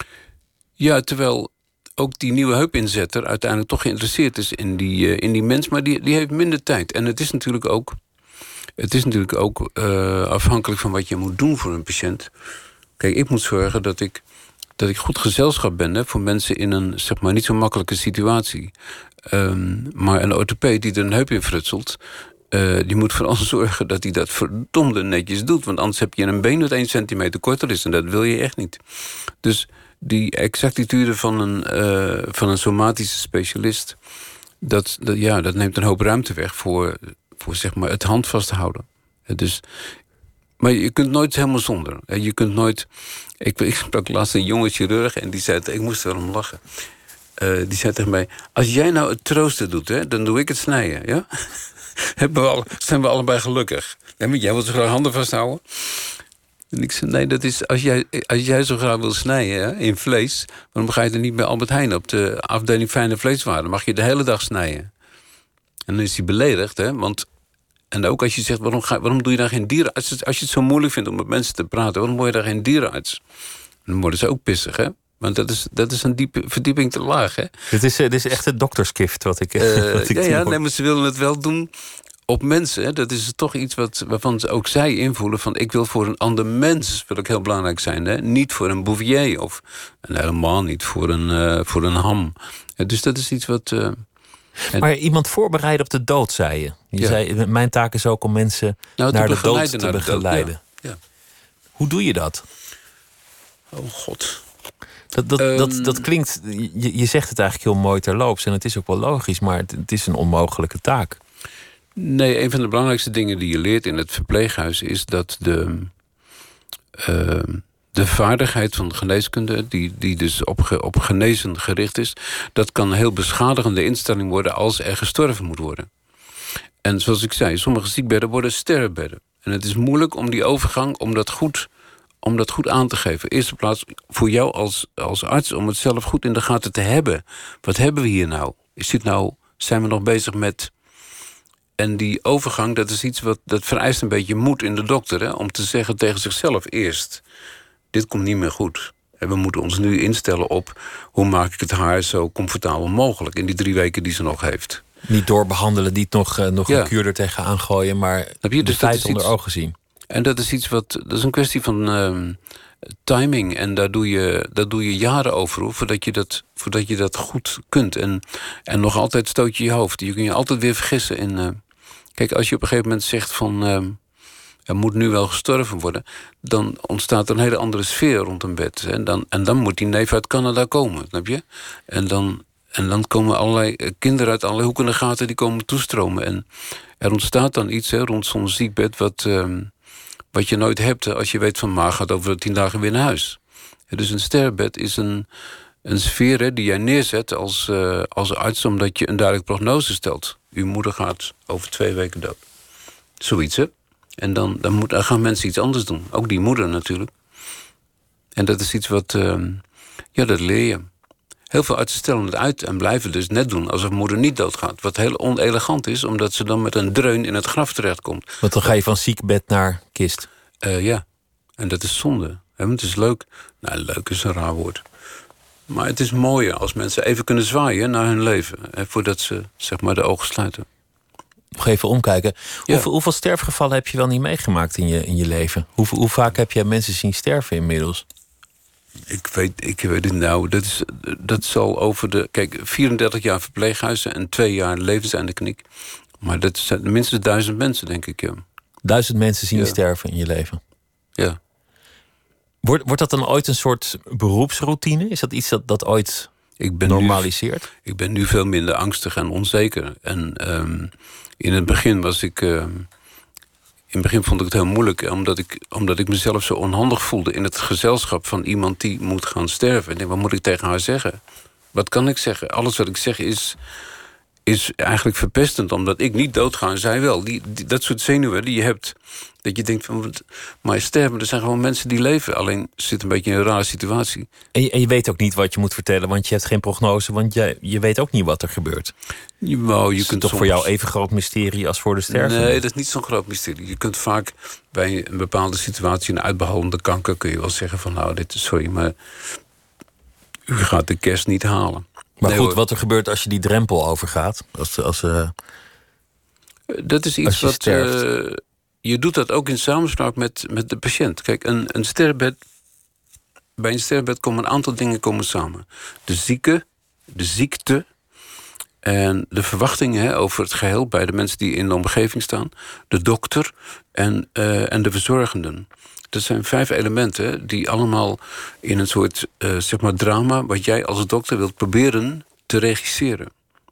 Ja, terwijl ook die nieuwe heupinzetter uiteindelijk toch geïnteresseerd is in die, uh, in die mens, maar die, die heeft minder tijd. En het is natuurlijk ook, het is natuurlijk ook uh, afhankelijk van wat je moet doen voor een patiënt. Kijk, ik moet zorgen dat ik, dat ik goed gezelschap ben, hè, voor mensen in een zeg maar niet zo makkelijke situatie. Um, maar een orthopeed die er een heup in frutselt, Uh, die moet vooral zorgen dat hij dat verdomde netjes doet. Want anders heb je een been dat één centimeter korter is. En dat wil je echt niet. Dus die exactitude van een, uh, van een somatische specialist, Dat, dat, ja, dat neemt een hoop ruimte weg voor, voor zeg maar het handvast houden. Dus, maar je kunt nooit helemaal zonder. Je kunt nooit. Ik, ik sprak laatst een jonge chirurg en die zei, ik moest er om lachen. Uh, die zei tegen mij, als jij nou het troosten doet, hè, dan doe ik het snijden. Ja? Hebben we al, zijn we allebei gelukkig. Ja, jij wilt zo graag handen vasthouden. En ik zei, nee, dat is, als jij, als jij zo graag wil snijden, hè, in vlees, waarom ga je er niet bij Albert Heijn op de afdeling fijne vleeswaren? Dan mag je de hele dag snijden. En dan is hij beledigd, hè, want. En ook als je zegt, waarom, ga, waarom doe je daar geen dierenarts? Als, als je het zo moeilijk vindt om met mensen te praten, waarom word je daar geen dierenarts? Dan worden ze ook pissig, hè? Want dat is, dat is een diepe verdieping te laag, hè? Dit is, dit is echt het dokterskift wat ik, uh, wat ik ja, ja, nee, maar ze willen het wel doen op mensen. Hè? Dat is toch iets wat, waarvan ze ook zij invoelen van, ik wil voor een ander mens, wil ik heel belangrijk zijn, hè? Niet voor een Bouvier of en helemaal niet voor een, uh, voor een ham. Ja, dus dat is iets wat. Uh, En... Maar iemand voorbereiden op de dood, zei je. Je ja. zei, mijn taak is ook om mensen nou, naar de dood te naar begeleiden. De dood, ja. Ja. Hoe doe je dat? Oh god. Dat, dat, um... dat, dat klinkt, je, je zegt het eigenlijk heel mooi terloops. En het is ook wel logisch, maar het, het is een onmogelijke taak. Nee, een van de belangrijkste dingen die je leert in het verpleeghuis is dat de... Uh, De vaardigheid van de geneeskunde, die, die dus op, ge, op genezen gericht is, dat kan een heel beschadigende instelling worden als er gestorven moet worden. En zoals ik zei, sommige ziekbedden worden sterrenbedden. En het is moeilijk om die overgang, om dat goed, om dat goed aan te geven. Eerste plaats voor jou als, als arts, om het zelf goed in de gaten te hebben. Wat hebben we hier nou? Is dit nou, zijn we nog bezig met. En die overgang, dat is iets wat dat vereist een beetje moed in de dokter, hè, om te zeggen tegen zichzelf eerst, dit komt niet meer goed. En we moeten ons nu instellen op hoe maak ik het haar zo comfortabel mogelijk in die drie weken die ze nog heeft. Niet doorbehandelen, niet nog, uh, nog ja. een kuur er tegenaan gooien, maar je, dus de feiten iets, onder ogen zien. En dat is iets wat... Dat is een kwestie van uh, timing. En daar doe, je, daar doe je jaren over, hoor, voordat je dat, voordat je dat goed kunt. En, en nog altijd stoot je je hoofd. Je kunt je altijd weer vergissen. In, uh, kijk, als je op een gegeven moment zegt van... Uh, er moet nu wel gestorven worden, dan ontstaat er een hele andere sfeer rond een bed. En dan, en dan moet die neef uit Canada komen, snap je? En dan, en dan komen allerlei kinderen uit allerlei hoeken en gaten... die komen toestromen. En er ontstaat dan iets hè, rond zo'n ziekbed... Wat, uh, wat je nooit hebt hè, als je weet van... maar gaat over tien dagen weer naar huis. Ja, dus een sterfbed is een, een sfeer hè, die jij neerzet als, uh, als arts... omdat je een duidelijke prognose stelt. Uw moeder gaat over twee weken dood. Zoiets, hè? En dan, dan, moet, dan gaan mensen iets anders doen. Ook die moeder natuurlijk. En dat is iets wat... Uh, ja, dat leer je. Heel veel artsen stellen het uit en blijven dus net doen... alsof moeder niet doodgaat. Wat heel onelegant is, omdat ze dan met een dreun in het graf terechtkomt. Want dan ga je van ziekbed naar kist. Uh, ja, en dat is zonde. Het is leuk. Nou, leuk is een raar woord. Maar het is mooier als mensen even kunnen zwaaien naar hun leven. Hè, voordat ze zeg maar de ogen sluiten. Nog even omkijken. Ja. Hoeveel, hoeveel sterfgevallen heb je wel niet meegemaakt in je, in je leven? Hoe, hoe vaak heb jij mensen zien sterven inmiddels? Ik weet, ik weet het nou. Dat, is, dat zal over de... Kijk, vierendertig jaar verpleeghuizen en twee jaar levenseinde kliniek. Maar dat zijn minstens duizend mensen, denk ik. Ja. Duizend mensen zien ja. sterven in je leven? Ja. Wordt, wordt dat dan ooit een soort beroepsroutine? Is dat iets dat, dat ooit ik ben normaliseert? Nu, ik ben nu veel minder angstig en onzeker. En um, in het begin was ik... Um, in het begin vond ik het heel moeilijk, omdat ik, omdat ik mezelf zo onhandig voelde... in het gezelschap van iemand die moet gaan sterven. Ik denk, wat moet ik tegen haar zeggen? Wat kan ik zeggen? Alles wat ik zeg is, is eigenlijk verpestend, omdat ik niet doodga en zij wel. Die, die, dat soort zenuwen die je hebt, dat je denkt van... maar sterven, er zijn gewoon mensen die leven. Alleen zit een beetje in een rare situatie. En je, en je weet ook niet wat je moet vertellen, want je hebt geen prognose... want je, je weet ook niet wat er gebeurt. Wow, je is kunt toch soms... voor jou even groot mysterie als voor de stervende? Nee, dat is niet zo'n groot mysterie. Je kunt vaak bij een bepaalde situatie... een uitbehandelde kanker kun je wel zeggen van... nou, dit is sorry, maar u gaat de kerst niet halen. Maar nee, goed, hoor. wat er gebeurt als je die drempel overgaat? Als, als, uh, dat is iets wat... Uh, je doet dat ook in samenspraak met, met de patiënt. Kijk, een, een sterfbed... bij een sterfbed komen een aantal dingen komen samen. De zieke, de ziekte... en de verwachtingen hè, over het geheel bij de mensen die in de omgeving staan... de dokter en, uh, en de verzorgenden. Dat zijn vijf elementen die allemaal in een soort uh, zeg maar drama... wat jij als dokter wilt proberen te regisseren.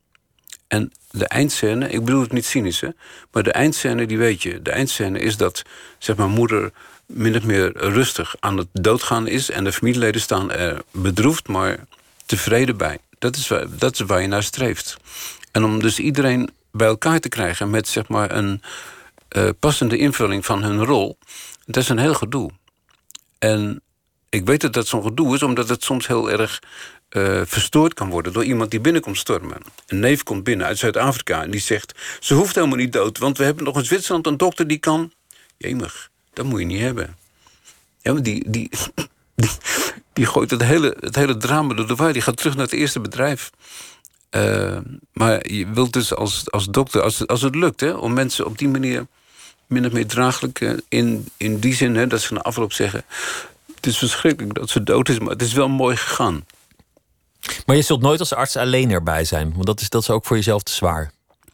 En de eindscène, ik bedoel het niet cynisch, hè, maar de eindscène, die weet je. De eindscène is dat zeg maar, moeder min of meer rustig aan het doodgaan is... en de familieleden staan er bedroefd, maar tevreden bij. Dat is, waar, dat is waar je naar streeft. En om dus iedereen bij elkaar te krijgen... met zeg maar een uh, passende invulling van hun rol... dat is een heel gedoe. En ik weet dat dat zo'n gedoe is... omdat het soms heel erg uh, verstoord kan worden... door iemand die binnenkomt stormen. Een neef komt binnen uit Zuid-Afrika en die zegt... ze hoeft helemaal niet dood, want we hebben nog in Zwitserland... een dokter die kan... Jemig, dat moet je niet hebben. Ja, maar die... die Die, die gooit het hele, het hele drama door de war. Die gaat terug naar het eerste bedrijf. Uh, maar je wilt dus als, als dokter, als het, als het lukt... Hè, om mensen op die manier min of meer draaglijk... Uh, in, in die zin hè, dat ze na afloop zeggen... het is verschrikkelijk dat ze dood is, maar het is wel mooi gegaan. Maar je zult nooit als arts alleen erbij zijn. Want dat is, dat is ook voor jezelf te zwaar.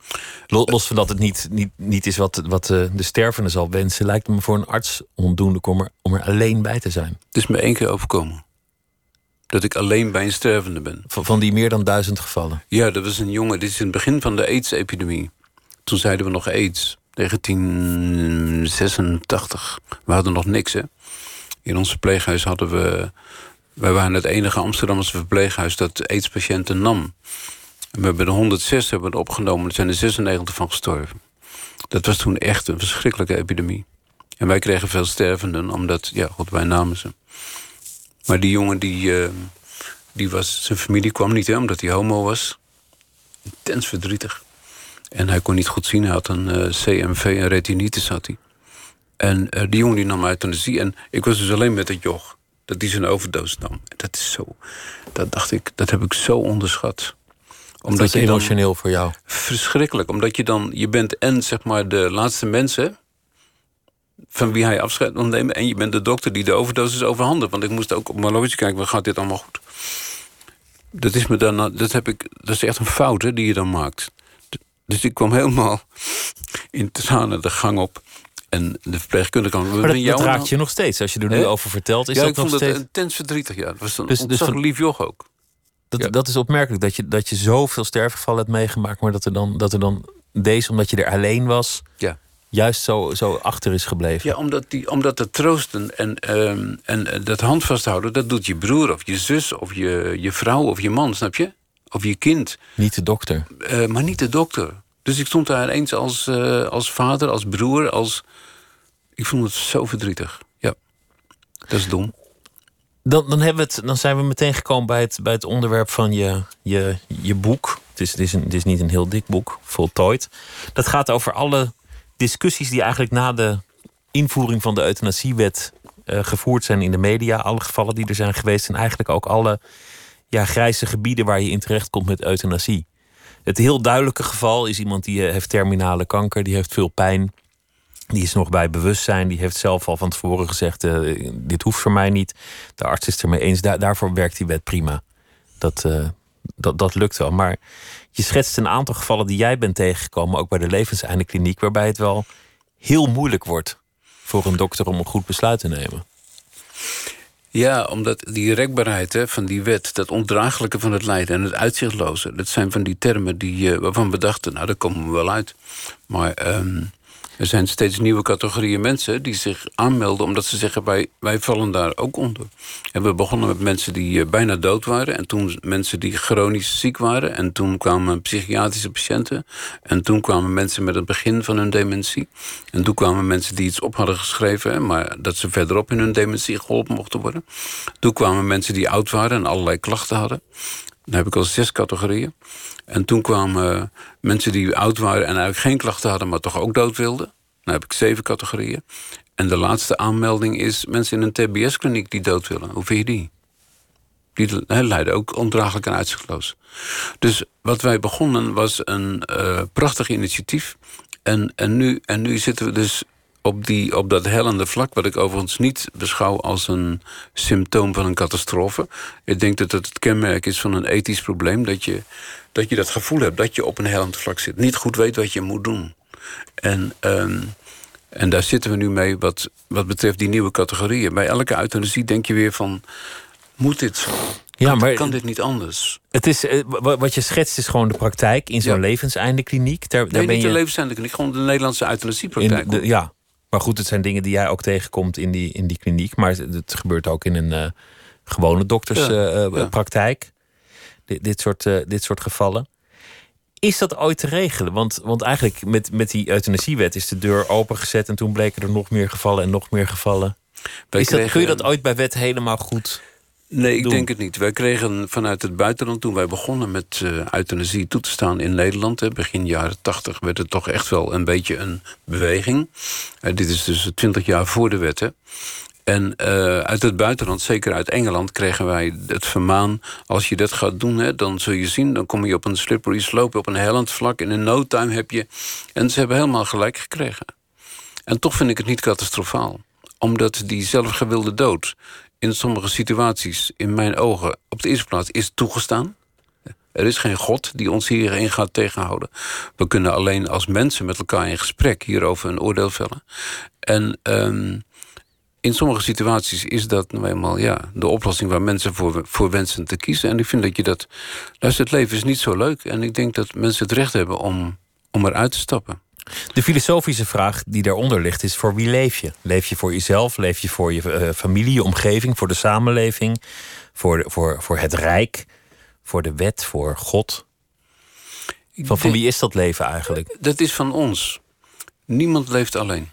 Los van dat het niet, niet, niet is wat, wat de stervende zal wensen... lijkt het me voor een arts ondoenlijk om er, om er alleen bij te zijn. Het is me één keer overkomen. Dat ik alleen bij een stervende ben. Van, van die meer dan duizend gevallen? Ja, dat was een jongen. Dit is in het begin van de AIDS-epidemie. Toen zeiden we nog AIDS. negentien zesentachtig. We hadden nog niks, hè. In ons verpleeghuis hadden we... Wij waren het enige Amsterdamse verpleeghuis dat AIDS-patiënten nam. We hebben er honderdzes hebben we opgenomen. Er zijn er zesennegentig van gestorven. Dat was toen echt een verschrikkelijke epidemie. En wij kregen veel stervenden, omdat... Ja, god, wij namen ze. Maar die jongen, die, uh, die was... Zijn familie kwam niet, hè, omdat hij homo was. Intens verdrietig. En hij kon niet goed zien. Hij had een uh, C M V, een retinitis had hij. En uh, die jongen die nam euthanasie. En ik was dus alleen met het joch. Dat hij zijn overdosis nam. Dat is zo... Dat dacht ik, dat heb ik zo onderschat. Omdat dat is je emotioneel dan, voor jou. Verschrikkelijk, omdat je dan... Je bent en zeg maar de laatste mensen... van wie hij afscheid wil nemen. En je bent de dokter die de overdosis overhandigt. Want ik moest ook op mijn horloge kijken, wat gaat dit allemaal goed? Dat is me dan, dat heb ik, dat is echt een fout hè, die je dan maakt. Dus ik kwam helemaal in tranen de gang op. En de verpleegkundige kwam... Maar dat, dat raakt je nog steeds, als je er nu He? over vertelt. Is ja, dat ik vond nog steeds... het intens verdrietig, ja. Het was een dus, ontzettend dus lief joch ook. Dat, ja. dat is opmerkelijk, dat je, dat je zoveel sterfgevallen hebt meegemaakt... maar dat er dan, dat er dan deze, omdat je er alleen was... Ja. juist zo, zo achter is gebleven. Ja, omdat, die, omdat het troosten en, um, en dat hand vasthouden... dat doet je broer of je zus of je, je vrouw of je man, snap je? Of je kind. Niet de dokter. Uh, maar niet de dokter. Dus ik stond daar eens als, uh, als vader, als broer, als... Ik vond het zo verdrietig. Ja, dat is dom. Dan, dan, hebben we het, dan zijn we meteen gekomen bij het, bij het onderwerp van je, je, je boek. Het is, het, is een, het is niet een heel dik boek, voltooid. Dat gaat over alle discussies die eigenlijk na de invoering van de euthanasiewet uh, gevoerd zijn in de media. Alle gevallen die er zijn geweest en eigenlijk ook alle ja, grijze gebieden waar je in terecht komt met euthanasie. Het heel duidelijke geval is iemand die heeft terminale kanker, die heeft veel pijn. Die is nog bij bewustzijn. Die heeft zelf al van tevoren gezegd... Uh, dit hoeft voor mij niet. De arts is het ermee eens. Da- daarvoor werkt die wet prima. Dat, uh, dat, dat lukt wel. Maar je schetst een aantal gevallen die jij bent tegengekomen... ook bij de levenseindekliniek... waarbij het wel heel moeilijk wordt... voor een dokter om een goed besluit te nemen. Ja, omdat die rekbaarheid hè, van die wet... dat ondraaglijke van het lijden en het uitzichtloze... dat zijn van die termen die, uh, waarvan we dachten... nou, daar komen we wel uit. Maar... Um... Er zijn steeds nieuwe categorieën mensen die zich aanmelden... omdat ze zeggen, wij, wij vallen daar ook onder. En we begonnen met mensen die uh, bijna dood waren... en toen mensen die chronisch ziek waren... en toen kwamen psychiatrische patiënten... en toen kwamen mensen met het begin van hun dementie... en toen kwamen mensen die iets op hadden geschreven... Hè, maar dat ze verderop in hun dementie geholpen mochten worden. Toen kwamen mensen die oud waren en allerlei klachten hadden. Dan heb ik al zes categorieën. En toen kwamen uh, mensen die oud waren en eigenlijk geen klachten hadden... maar toch ook dood wilden. Dan heb ik zeven categorieën. En de laatste aanmelding is mensen in een T B S-kliniek die dood willen. Hoe vind je die? Die he, leiden ook ondraaglijk en uitzichtloos. Dus wat wij begonnen was een uh, prachtig initiatief. En, en, nu, en nu zitten we dus op, die, op dat hellende vlak... wat ik overigens niet beschouw als een symptoom van een catastrofe. Ik denk dat het het kenmerk is van een ethisch probleem... dat je dat, je dat gevoel hebt dat je op een hellend vlak zit. Niet goed weet wat je moet doen. En, um, en daar zitten we nu mee wat, wat betreft die nieuwe categorieën. Bij elke euthanasie denk je weer van... moet dit zo? Ja, maar kan dit niet anders? Het is, wat je schetst is gewoon de praktijk in zo'n ja. levenseindekliniek. Daar, nee, daar ben niet je... de levenseindekliniek, gewoon de Nederlandse euthanasiepraktijk. De, ja, maar goed, het zijn dingen die jij ook tegenkomt in die, in die kliniek. Maar het gebeurt ook in een uh, gewone dokterspraktijk. Ja. Uh, ja. dit, dit, soort, uh, dit soort gevallen. Is dat ooit te regelen? Want, want eigenlijk met, met die euthanasiewet is de deur opengezet... en toen bleken er nog meer gevallen en nog meer gevallen. Is dat, kun je dat ooit bij wet helemaal goed Nee, ik doen? denk het niet. Wij kregen vanuit het buitenland, toen wij begonnen met uh, euthanasie toe te staan in Nederland... Hè, begin jaren tachtig, werd het toch echt wel een beetje een beweging. Uh, dit is dus twintig jaar voor de wet, hè. En uh, uit het buitenland, zeker uit Engeland, kregen wij het vermaan... als je dat gaat doen, hè, dan zul je zien... dan kom je op een slippery slope, op een hellend vlak... en in no time heb je... En ze hebben helemaal gelijk gekregen. En toch vind ik het niet catastrofaal. Omdat die zelfgewilde dood... in sommige situaties, in mijn ogen, op de eerste plaats is toegestaan. Er is geen God die ons hierin gaat tegenhouden. We kunnen alleen als mensen met elkaar in gesprek... hierover een oordeel vellen. En... Um, in sommige situaties is dat nou eenmaal ja, de oplossing waar mensen voor, voor wensen te kiezen. En ik vind dat je dat... Luister, het leven is niet zo leuk. En ik denk dat mensen het recht hebben om, om eruit te stappen. De filosofische vraag die daaronder ligt is: voor wie leef je? Leef je voor jezelf? Leef je voor je uh, familie, je omgeving, voor de samenleving? Voor, de, voor, voor het Rijk? Voor de wet? Voor God? Van, van wie is dat leven eigenlijk? Dat is van ons. Niemand leeft alleen.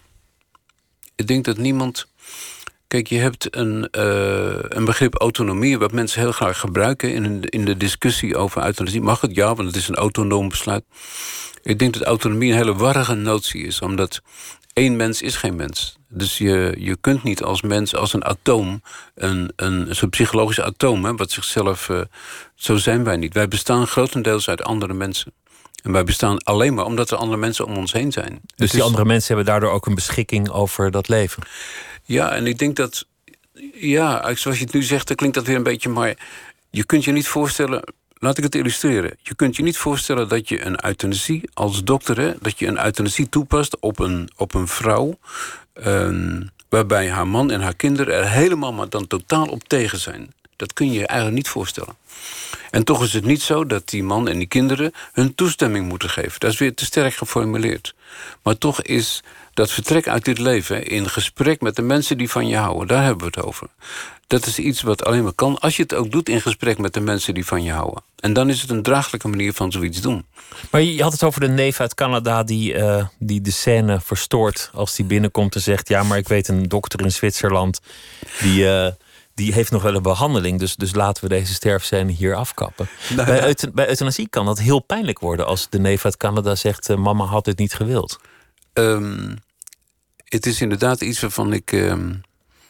Ik denk dat niemand... Kijk, je hebt een, uh, een begrip autonomie... wat mensen heel graag gebruiken in, in de discussie over euthanasie. Mag het? Ja, want het is een autonoom besluit. Ik denk dat autonomie een hele warrige notie is... omdat één mens is geen mens. Dus je, je kunt niet als mens, als een atoom... een, een, zo'n psychologisch atoom, hè, wat zichzelf... Uh, zo zijn wij niet. Wij bestaan grotendeels uit andere mensen. En wij bestaan alleen maar omdat er andere mensen om ons heen zijn. Dus Het die is, andere mensen hebben daardoor ook een beschikking over dat leven? Ja, en ik denk dat... Ja, zoals je het nu zegt, dan klinkt dat weer een beetje... maar je kunt je niet voorstellen... Laat ik het illustreren. Je kunt je niet voorstellen dat je een euthanasie als dokter... Hè, dat je een euthanasie toepast op een, op een vrouw... Um, waarbij haar man en haar kinderen er helemaal maar dan totaal op tegen zijn. Dat kun je je eigenlijk niet voorstellen. En toch is het niet zo dat die man en die kinderen hun toestemming moeten geven. Dat is weer te sterk geformuleerd. Maar toch is dat vertrek uit dit leven in gesprek met de mensen die van je houden. Daar hebben we het over. Dat is iets wat alleen maar kan als je het ook doet in gesprek met de mensen die van je houden. En dan is het een draaglijke manier van zoiets doen. Maar je had het over de neef uit Canada die, uh, die de scène verstoort als die binnenkomt en zegt... ja, maar ik weet een dokter in Zwitserland die... Uh, die heeft nog wel een behandeling, dus, dus laten we deze sterfscène hier afkappen. Nou, bij, euth- bij euthanasie kan dat heel pijnlijk worden als de neef uit Canada zegt... Uh, mama had dit niet gewild. Um, het is inderdaad iets waarvan ik... Um,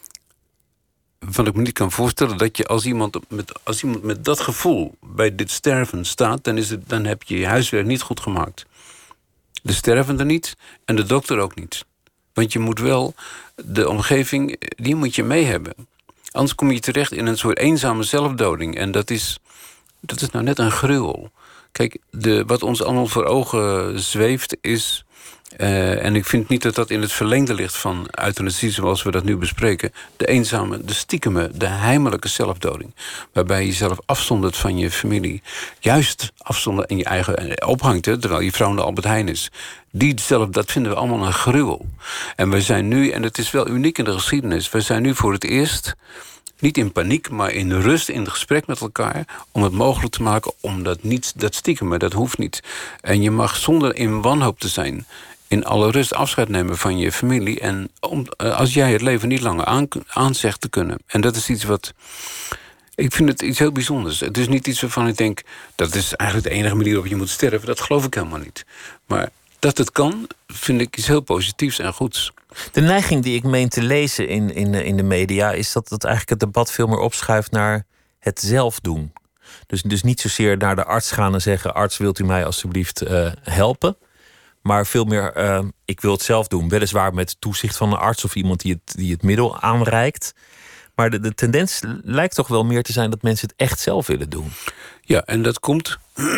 waarvan ik me niet kan voorstellen dat je als iemand met, als iemand met dat gevoel bij dit sterven staat... Dan, is het, dan heb je je huiswerk niet goed gemaakt. De stervende niet en de dokter ook niet. Want je moet wel de omgeving, die moet je mee hebben. Anders kom je terecht in een soort eenzame zelfdoding. En dat is, dat is nou net een gruwel. Kijk, de, wat ons allemaal voor ogen zweeft is... Uh, en ik vind niet dat dat in het verlengde ligt van euthanasie zoals we dat nu bespreken. De eenzame, de stiekeme, de heimelijke zelfdoding. Waarbij je jezelf afzondert van je familie. Juist afzondert en je eigen ophangt, hè, terwijl je vrouw de Albert Heijn is. Die zelf, dat vinden we allemaal een gruwel. En we zijn nu, en het is wel uniek in de geschiedenis... we zijn nu voor het eerst... niet in paniek, maar in rust, in het gesprek met elkaar... om het mogelijk te maken om dat niet, dat stiekem, dat hoeft niet. En je mag zonder in wanhoop te zijn... in alle rust afscheid nemen van je familie... en om, als jij het leven niet langer aan, aan zegt te kunnen. En dat is iets wat... Ik vind het iets heel bijzonders. Het is niet iets waarvan ik denk... dat is eigenlijk de enige manier waarop je moet sterven. Dat geloof ik helemaal niet. Maar dat het kan, vind ik iets heel positiefs en goeds. De neiging die ik meen te lezen in, in, in de media... is dat het eigenlijk het debat veel meer opschuift naar het zelf doen. Dus, dus niet zozeer naar de arts gaan en zeggen... arts, wilt u mij alstublieft uh, helpen? Maar veel meer, uh, ik wil het zelf doen. Weliswaar met toezicht van een arts of iemand die het, die het middel aanreikt. Maar de, de tendens lijkt toch wel meer te zijn... dat mensen het echt zelf willen doen. Ja, en dat komt...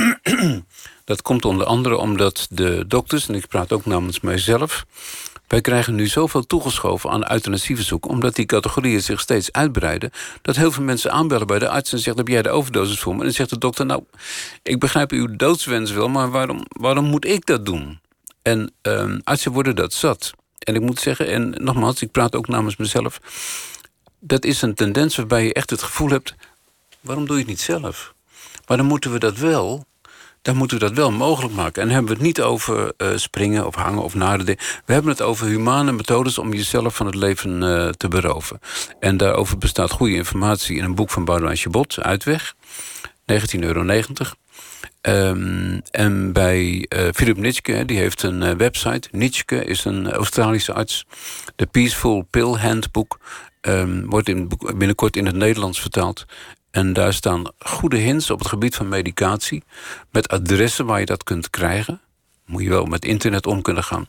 dat komt onder andere omdat de dokters... en ik praat ook namens mijzelf... wij krijgen nu zoveel toegeschoven aan euthanasieverzoek... omdat die categorieën zich steeds uitbreiden... dat heel veel mensen aanbellen bij de arts en zeggen... heb jij de overdosis voor me? En dan zegt de dokter... nou, ik begrijp uw doodswens wel... maar waarom, waarom moet ik dat doen? En uh, artsen worden dat zat. En ik moet zeggen, en nogmaals, ik praat ook namens mezelf... dat is een tendens waarbij je echt het gevoel hebt... waarom doe je het niet zelf? Maar dan moeten we dat wel... dan moeten we dat wel mogelijk maken. En dan hebben we het niet over uh, springen of hangen of nadenken. We hebben het over humane methodes om jezelf van het leven uh, te beroven. En daarover bestaat goede informatie in een boek van Boudewijn Chabot, Uitweg, negentien euro negentig. Um, en bij uh, Philip Nitschke, die heeft een uh, website. Nitschke is een Australische arts. De Peaceful Pill Handbook um, wordt in, binnenkort in het Nederlands vertaald. En daar staan goede hints op het gebied van medicatie... met adressen waar je dat kunt krijgen. Moet je wel met internet om kunnen gaan.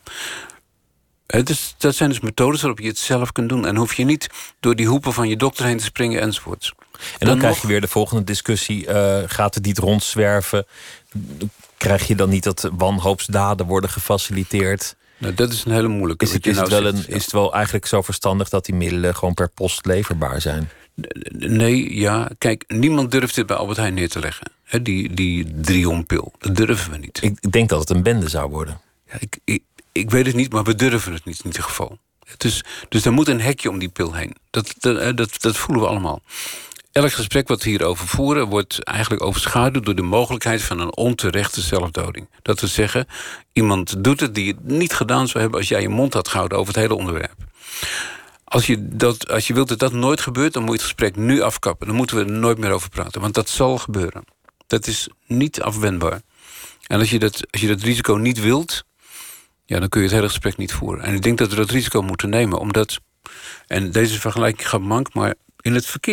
Het is, dat zijn dus methodes waarop je het zelf kunt doen. En hoef je niet door die hoepen van je dokter heen te springen enzovoorts. En dan, dan krijg nog... je weer de volgende discussie. Uh, gaat het niet rondzwerven? Krijg je dan niet dat wanhoopsdaden worden gefaciliteerd? Nou, dat is een hele moeilijke. Is het, is, nou het wel zegt, een, ja. is het wel eigenlijk zo verstandig... dat die middelen gewoon per post leverbaar zijn? Nee, ja. Kijk, niemand durft dit bij Albert Heijn neer te leggen. He, die, die Drion-pil. Dat durven we niet. Ik denk dat het een bende zou worden. Ja, ik, ik, ik weet het niet, maar we durven het niet in ieder geval. Dus, dus er moet een hekje om die pil heen. Dat, dat, dat, dat voelen we allemaal. Elk gesprek wat we hierover voeren... wordt eigenlijk overschaduwd door de mogelijkheid van een onterechte zelfdoding. Dat we zeggen, iemand doet het die het niet gedaan zou hebben... als jij je mond had gehouden over het hele onderwerp. Als je, dat, als je wilt dat dat nooit gebeurt, dan moet je het gesprek nu afkappen. Dan moeten we er nooit meer over praten, want dat zal gebeuren. Dat is niet afwendbaar. En als je dat, als je dat risico niet wilt... ja, dan kun je het hele gesprek niet voeren. En ik denk dat we dat risico moeten nemen, omdat... en deze vergelijking gaat mank, maar in het verkeer...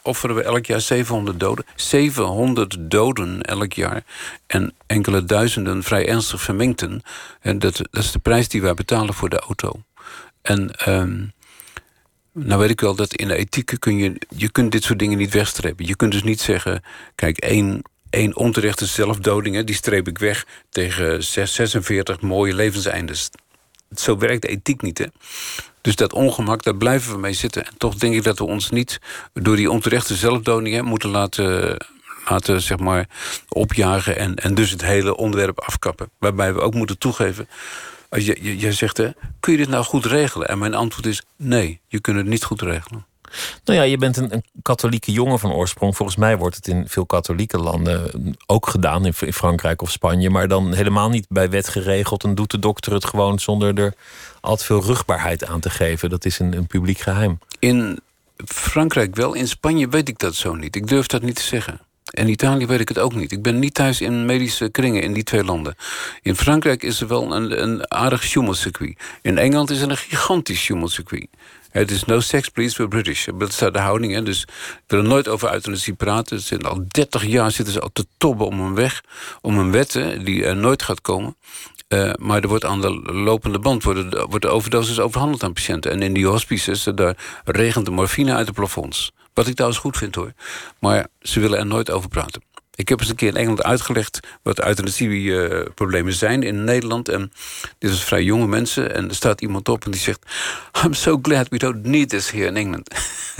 offeren we elk jaar zevenhonderd doden. zevenhonderd doden elk jaar. En enkele duizenden vrij ernstig verminkten. En dat, dat is de prijs die wij betalen voor de auto. En um, nou weet ik wel dat in de ethiek kun je... je kunt dit soort dingen niet wegstrepen. Je kunt dus niet zeggen... kijk, één, één onterechte zelfdoding, hè, die streep ik weg... tegen zesenveertig mooie levenseindes. Zo werkt de ethiek niet, hè. Dus dat ongemak, daar blijven we mee zitten. En toch denk ik dat we ons niet door die onterechte zelfdodingen moeten laten, laten zeg maar, opjagen... En, en dus het hele onderwerp afkappen. Waarbij we ook moeten toegeven... Als je, je, jij zegt, hè, kun je dit nou goed regelen? En mijn antwoord is, nee, je kunt het niet goed regelen. Nou ja, je bent een, een katholieke jongen van oorsprong. Volgens mij wordt het in veel katholieke landen ook gedaan, in, in Frankrijk of Spanje, maar dan helemaal niet bij wet geregeld en doet de dokter het gewoon zonder er al te veel rugbaarheid aan te geven. Dat is een, een publiek geheim. In Frankrijk wel, in Spanje weet ik dat zo niet. Ik durf dat niet te zeggen. En in Italië weet ik het ook niet. Ik ben niet thuis in medische kringen in die twee landen. In Frankrijk is er wel een, een aardig Schumacher-circuit. In Engeland is er een gigantisch Schumacher-circuit. Het is no sex, please, we're British. Dat is de houding. Hè. Dus ik wil er nooit over euthanasie praten. Ze zitten al dertig jaar zitten ze al te tobben om een weg, om een wet hè, die er nooit gaat komen. Uh, maar er wordt aan de lopende band worden, wordt de overdosis overhandeld aan patiënten. En in die hospices, daar regent de morfine uit de plafonds. Wat ik trouwens goed vind, hoor. Maar ze willen er nooit over praten. Ik heb eens een keer in Engeland uitgelegd wat euthanasie-problemen zijn in Nederland. En dit is vrij jonge mensen. En er staat iemand op en die zegt... I'm so glad we don't need this here in England.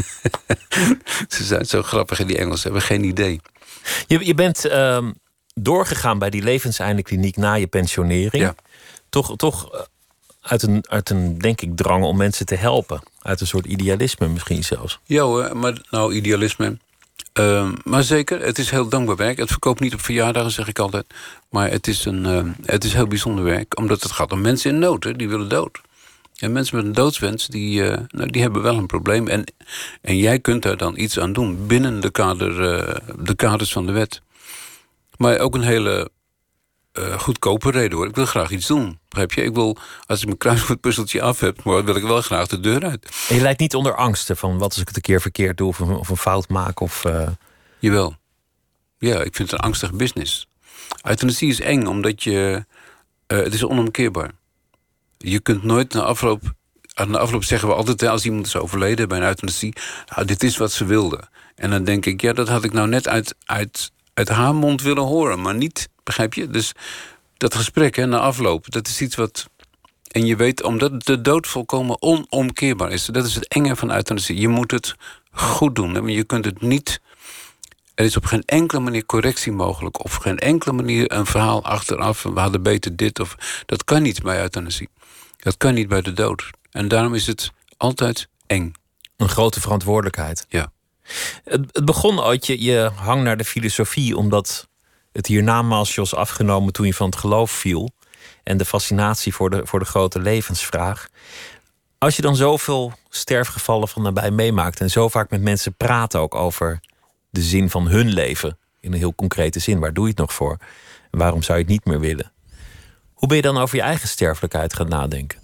Ze zijn zo grappig in die Engels, ze hebben geen idee. Je, je bent uh, doorgegaan bij die levenseindekliniek na je pensionering. Ja. Toch, toch uit, een, uit een, denk ik, drang om mensen te helpen. Uit een soort idealisme misschien zelfs. Ja hoor, maar nou, idealisme... Uh, maar zeker, het is heel dankbaar werk. Het verkoopt niet op verjaardagen, zeg ik altijd. Maar het is, een, uh, het is heel bijzonder werk. Omdat het gaat om mensen in nood, hè, die willen dood. En mensen met een doodswens, die, uh, nou, die hebben wel een probleem. En, en jij kunt daar dan iets aan doen binnen de, kader, uh, de kaders van de wet. Maar ook een hele uh, goedkope reden, hoor. Ik wil graag iets doen, begrijp je? Ik wil, als ik mijn kruiswoordpuzzeltje af heb... maar wil ik wel graag de deur uit. En je lijkt niet onder angsten van wat als ik het een keer verkeerd doe... of een, of een fout maak, of... Uh... Jawel. Ja, ik vind het een angstig business. Euthanasie is eng, omdat je... Uh, het is onomkeerbaar. Je kunt nooit na afloop... Aan de afloop zeggen we altijd, als iemand is overleden bij een euthanasie... Nou, dit is wat ze wilde. En dan denk ik, ja, dat had ik nou net uit, uit, uit haar mond willen horen... maar niet, begrijp je? Dus dat gesprek, hè, na afloop, dat is iets wat... En je weet, omdat de dood volkomen onomkeerbaar is... dat is het enge van euthanasie. Je moet het goed doen, hè, maar je kunt het niet... Er is op geen enkele manier correctie mogelijk... of op geen enkele manier een verhaal achteraf... we hadden beter dit of... Dat kan niet bij euthanasie. Dat kan niet bij de dood. En daarom is het altijd eng. Een grote verantwoordelijkheid. Ja. Het, het begon ooit, je, je hang naar de filosofie... omdat het hiernamaals je was afgenomen toen je van het geloof viel... en de fascinatie voor de, voor de grote levensvraag. Als je dan zoveel sterfgevallen van nabij meemaakt... en zo vaak met mensen praat ook over de zin van hun leven... in een heel concrete zin, waar doe je het nog voor? En waarom zou je het niet meer willen? Hoe ben je dan over je eigen sterfelijkheid gaan nadenken?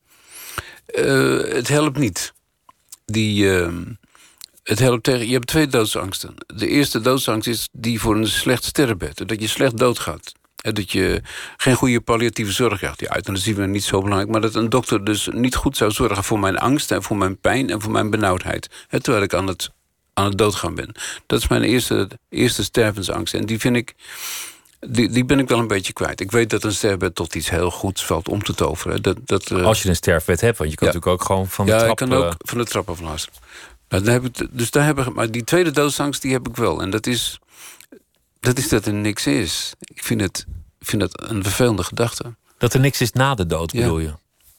Uh, het helpt niet. Die, uh, het helpt tegen, je hebt twee doodsangsten. De eerste doodsangst is die voor een slecht sterrenbed. Dat je slecht doodgaat. Dat je geen goede palliatieve zorg krijgt. Die euthanasie is niet zo belangrijk. Maar dat een dokter dus niet goed zou zorgen voor mijn angst... en voor mijn pijn en voor mijn benauwdheid. Terwijl ik aan het, aan het doodgaan ben. Dat is mijn eerste, eerste stervensangst. En die vind ik... Die, die ben ik wel een beetje kwijt. Ik weet dat een sterfbed tot iets heel goeds valt om te toveren. Dat, dat, uh... Als je een sterfbed hebt, want je kan ja. natuurlijk ook gewoon van de ja, trap... Ja, ik kan ook van de trap aflazen. Nou, dan heb ik, dus daar heb ik, maar die tweede doodsangst, die heb ik wel. En dat is dat, is dat er niks is. Ik vind het, ik vind het een vervelende gedachte. Dat er niks is na de dood, bedoel ja. je?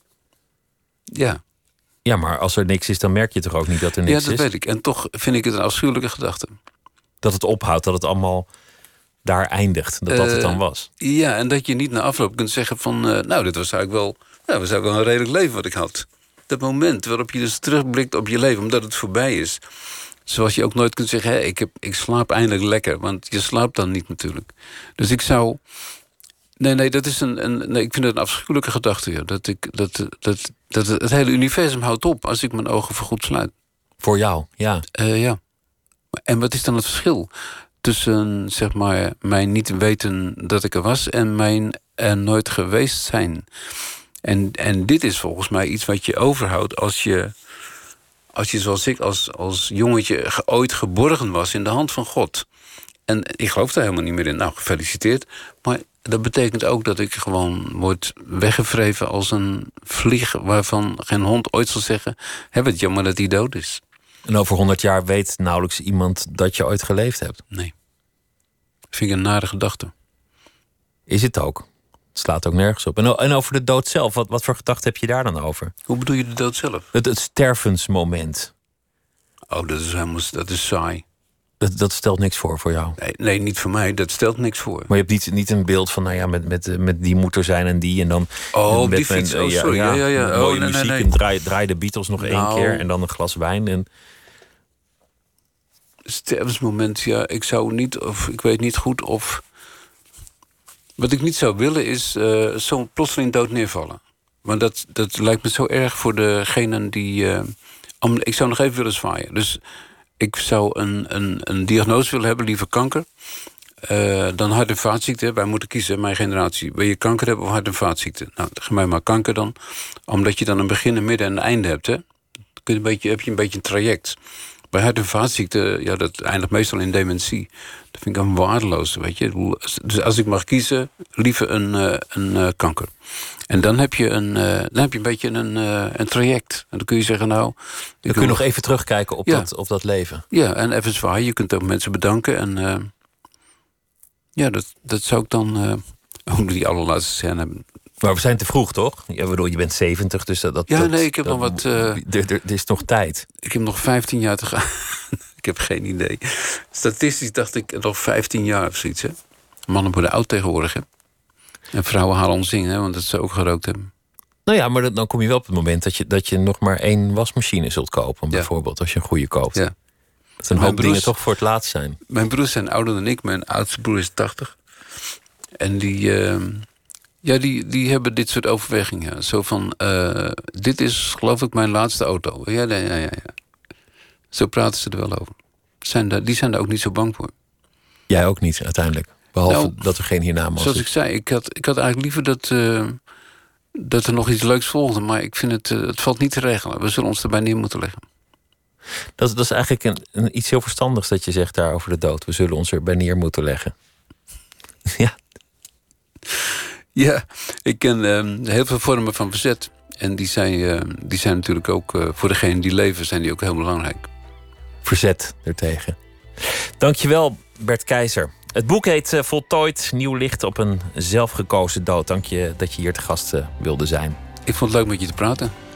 Ja. Ja, maar als er niks is, dan merk je toch ook niet dat er niks is? Ja, dat is? weet ik. En toch vind ik het een afschuwelijke gedachte. Dat het ophoudt, dat het allemaal... daar eindigt, dat dat het dan was. Uh, ja, en dat je niet na afloop kunt zeggen van... Uh, nou, dit was eigenlijk wel, nou, was eigenlijk wel een redelijk leven wat ik had. Dat moment waarop je dus terugblikt op je leven, omdat het voorbij is. Zoals je ook nooit kunt zeggen, hé, ik, heb, ik slaap eindelijk lekker. Want je slaapt dan niet natuurlijk. Dus ik zou... Nee, nee, dat is een, een nee, ik vind het een afschuwelijke gedachte. Ja. Dat, ik, dat, dat, dat het hele universum houdt op als ik mijn ogen voorgoed sluit. Voor jou, ja. Uh, ja. En wat is dan het verschil tussen, zeg maar, mijn niet weten dat ik er was en mijn er nooit geweest zijn? En, en dit is volgens mij iets wat je overhoudt als je, als je zoals ik, als, als jongetje ge, ooit geborgen was in de hand van God. En ik geloof daar helemaal niet meer in. Nou, gefeliciteerd. Maar dat betekent ook dat ik gewoon word weggevreven als een vlieg waarvan geen hond ooit zal zeggen, hè, wat jammer dat hij dood is. En over honderd jaar weet nauwelijks iemand dat je ooit geleefd hebt. Nee. Dat vind ik een nare gedachte. Is het ook. Het slaat ook nergens op. En, en over de dood zelf, wat, wat voor gedachten heb je daar dan over? Hoe bedoel je de dood zelf? Het, het stervensmoment. Oh, dat is helemaal, dat is saai. Dat, dat stelt niks voor voor jou? Nee, nee, niet voor mij. Dat stelt niks voor. Maar je hebt niet, niet een beeld van, nou ja, met, met, met die moet er zijn en die. En dan oh, met, die met, fiets. Oh, ja, sorry. Ja, ja, ja. Mooie oh, nee, muziek nee, nee. en draai, draai de Beatles nog nou, één keer. En dan een glas wijn. En stervensmoment, ja. Ik zou niet, of ik weet niet goed of... Wat ik niet zou willen is uh, zo plotseling dood neervallen. Want dat, dat lijkt me zo erg voor degenen die... Uh, om, ik zou nog even willen zwaaien. Dus ik zou een, een, een diagnose willen hebben, liever kanker. Uh, dan hart- en vaatziekte. Wij moeten kiezen, mijn generatie. Wil je kanker hebben of hart- en vaatziekte? Nou, geef mij maar kanker dan. Omdat je dan een begin, een midden en een einde hebt. Hè? Dan kun je een beetje, heb je een beetje een traject. Bij hart- en vaatziekte, ja, dat eindigt meestal in dementie. Dat vind ik een waardeloos, weet je. Dus als ik mag kiezen, liever een, uh, een uh, kanker. En dan heb je een, uh, dan heb je een beetje een, uh, een traject. En dan kun je zeggen, nou... Dan kun je nog even terugkijken op, ja. dat, op dat leven. Ja, en even zwaaien. Je kunt ook mensen bedanken. En uh, ja, dat, dat zou ik dan... Uh, ook die allerlaatste scène hebben. Maar we zijn te vroeg, toch? Ja, bedoel, je bent zeventig, dus dat... dat ja, dat, nee, ik heb dat, nog wat... Uh, er, er, er is nog tijd. Ik heb nog vijftien jaar te gaan. Ik heb geen idee. Statistisch dacht ik nog vijftien jaar of zoiets, hè. Mannen worden oud tegenwoordig, hè. En vrouwen halen ons in, hè, want dat ze ook gerookt hebben. Nou ja, maar dan kom je wel op het moment dat je, dat je nog maar één wasmachine zult kopen. Bijvoorbeeld, ja. Als je een goede koopt. Ja. Dat een hoop broers, dingen toch voor het laatst zijn. Mijn broers zijn ouder dan ik. Mijn oudste broer is tachtig. En die, uh, ja, die, die hebben dit soort overwegingen. Zo van, uh, dit is geloof ik mijn laatste auto. Ja, ja, ja, ja. Zo praten ze er wel over. Zijn daar, die zijn daar ook niet zo bang voor. Jij ook niet, uiteindelijk. Behalve nou, dat er geen hiernamaals is. Zoals ik zei, ik had, ik had eigenlijk liever dat, uh, dat er nog iets leuks volgde. Maar ik vind het, uh, het valt niet te regelen. We zullen ons erbij neer moeten leggen. Dat, dat is eigenlijk een, een, iets heel verstandigs dat je zegt daar over de dood. We zullen ons erbij neer moeten leggen. Ja. Ja, ik ken uh, heel veel vormen van verzet. En die zijn, uh, die zijn natuurlijk ook, uh, voor degenen die leven, zijn die ook heel belangrijk. Verzet ertegen. Dankjewel, Bert Keizer. Het boek heet uh, Voltooid, nieuw licht op een zelfgekozen dood. Dank je dat je hier te gast uh, wilde zijn. Ik vond het leuk met je te praten.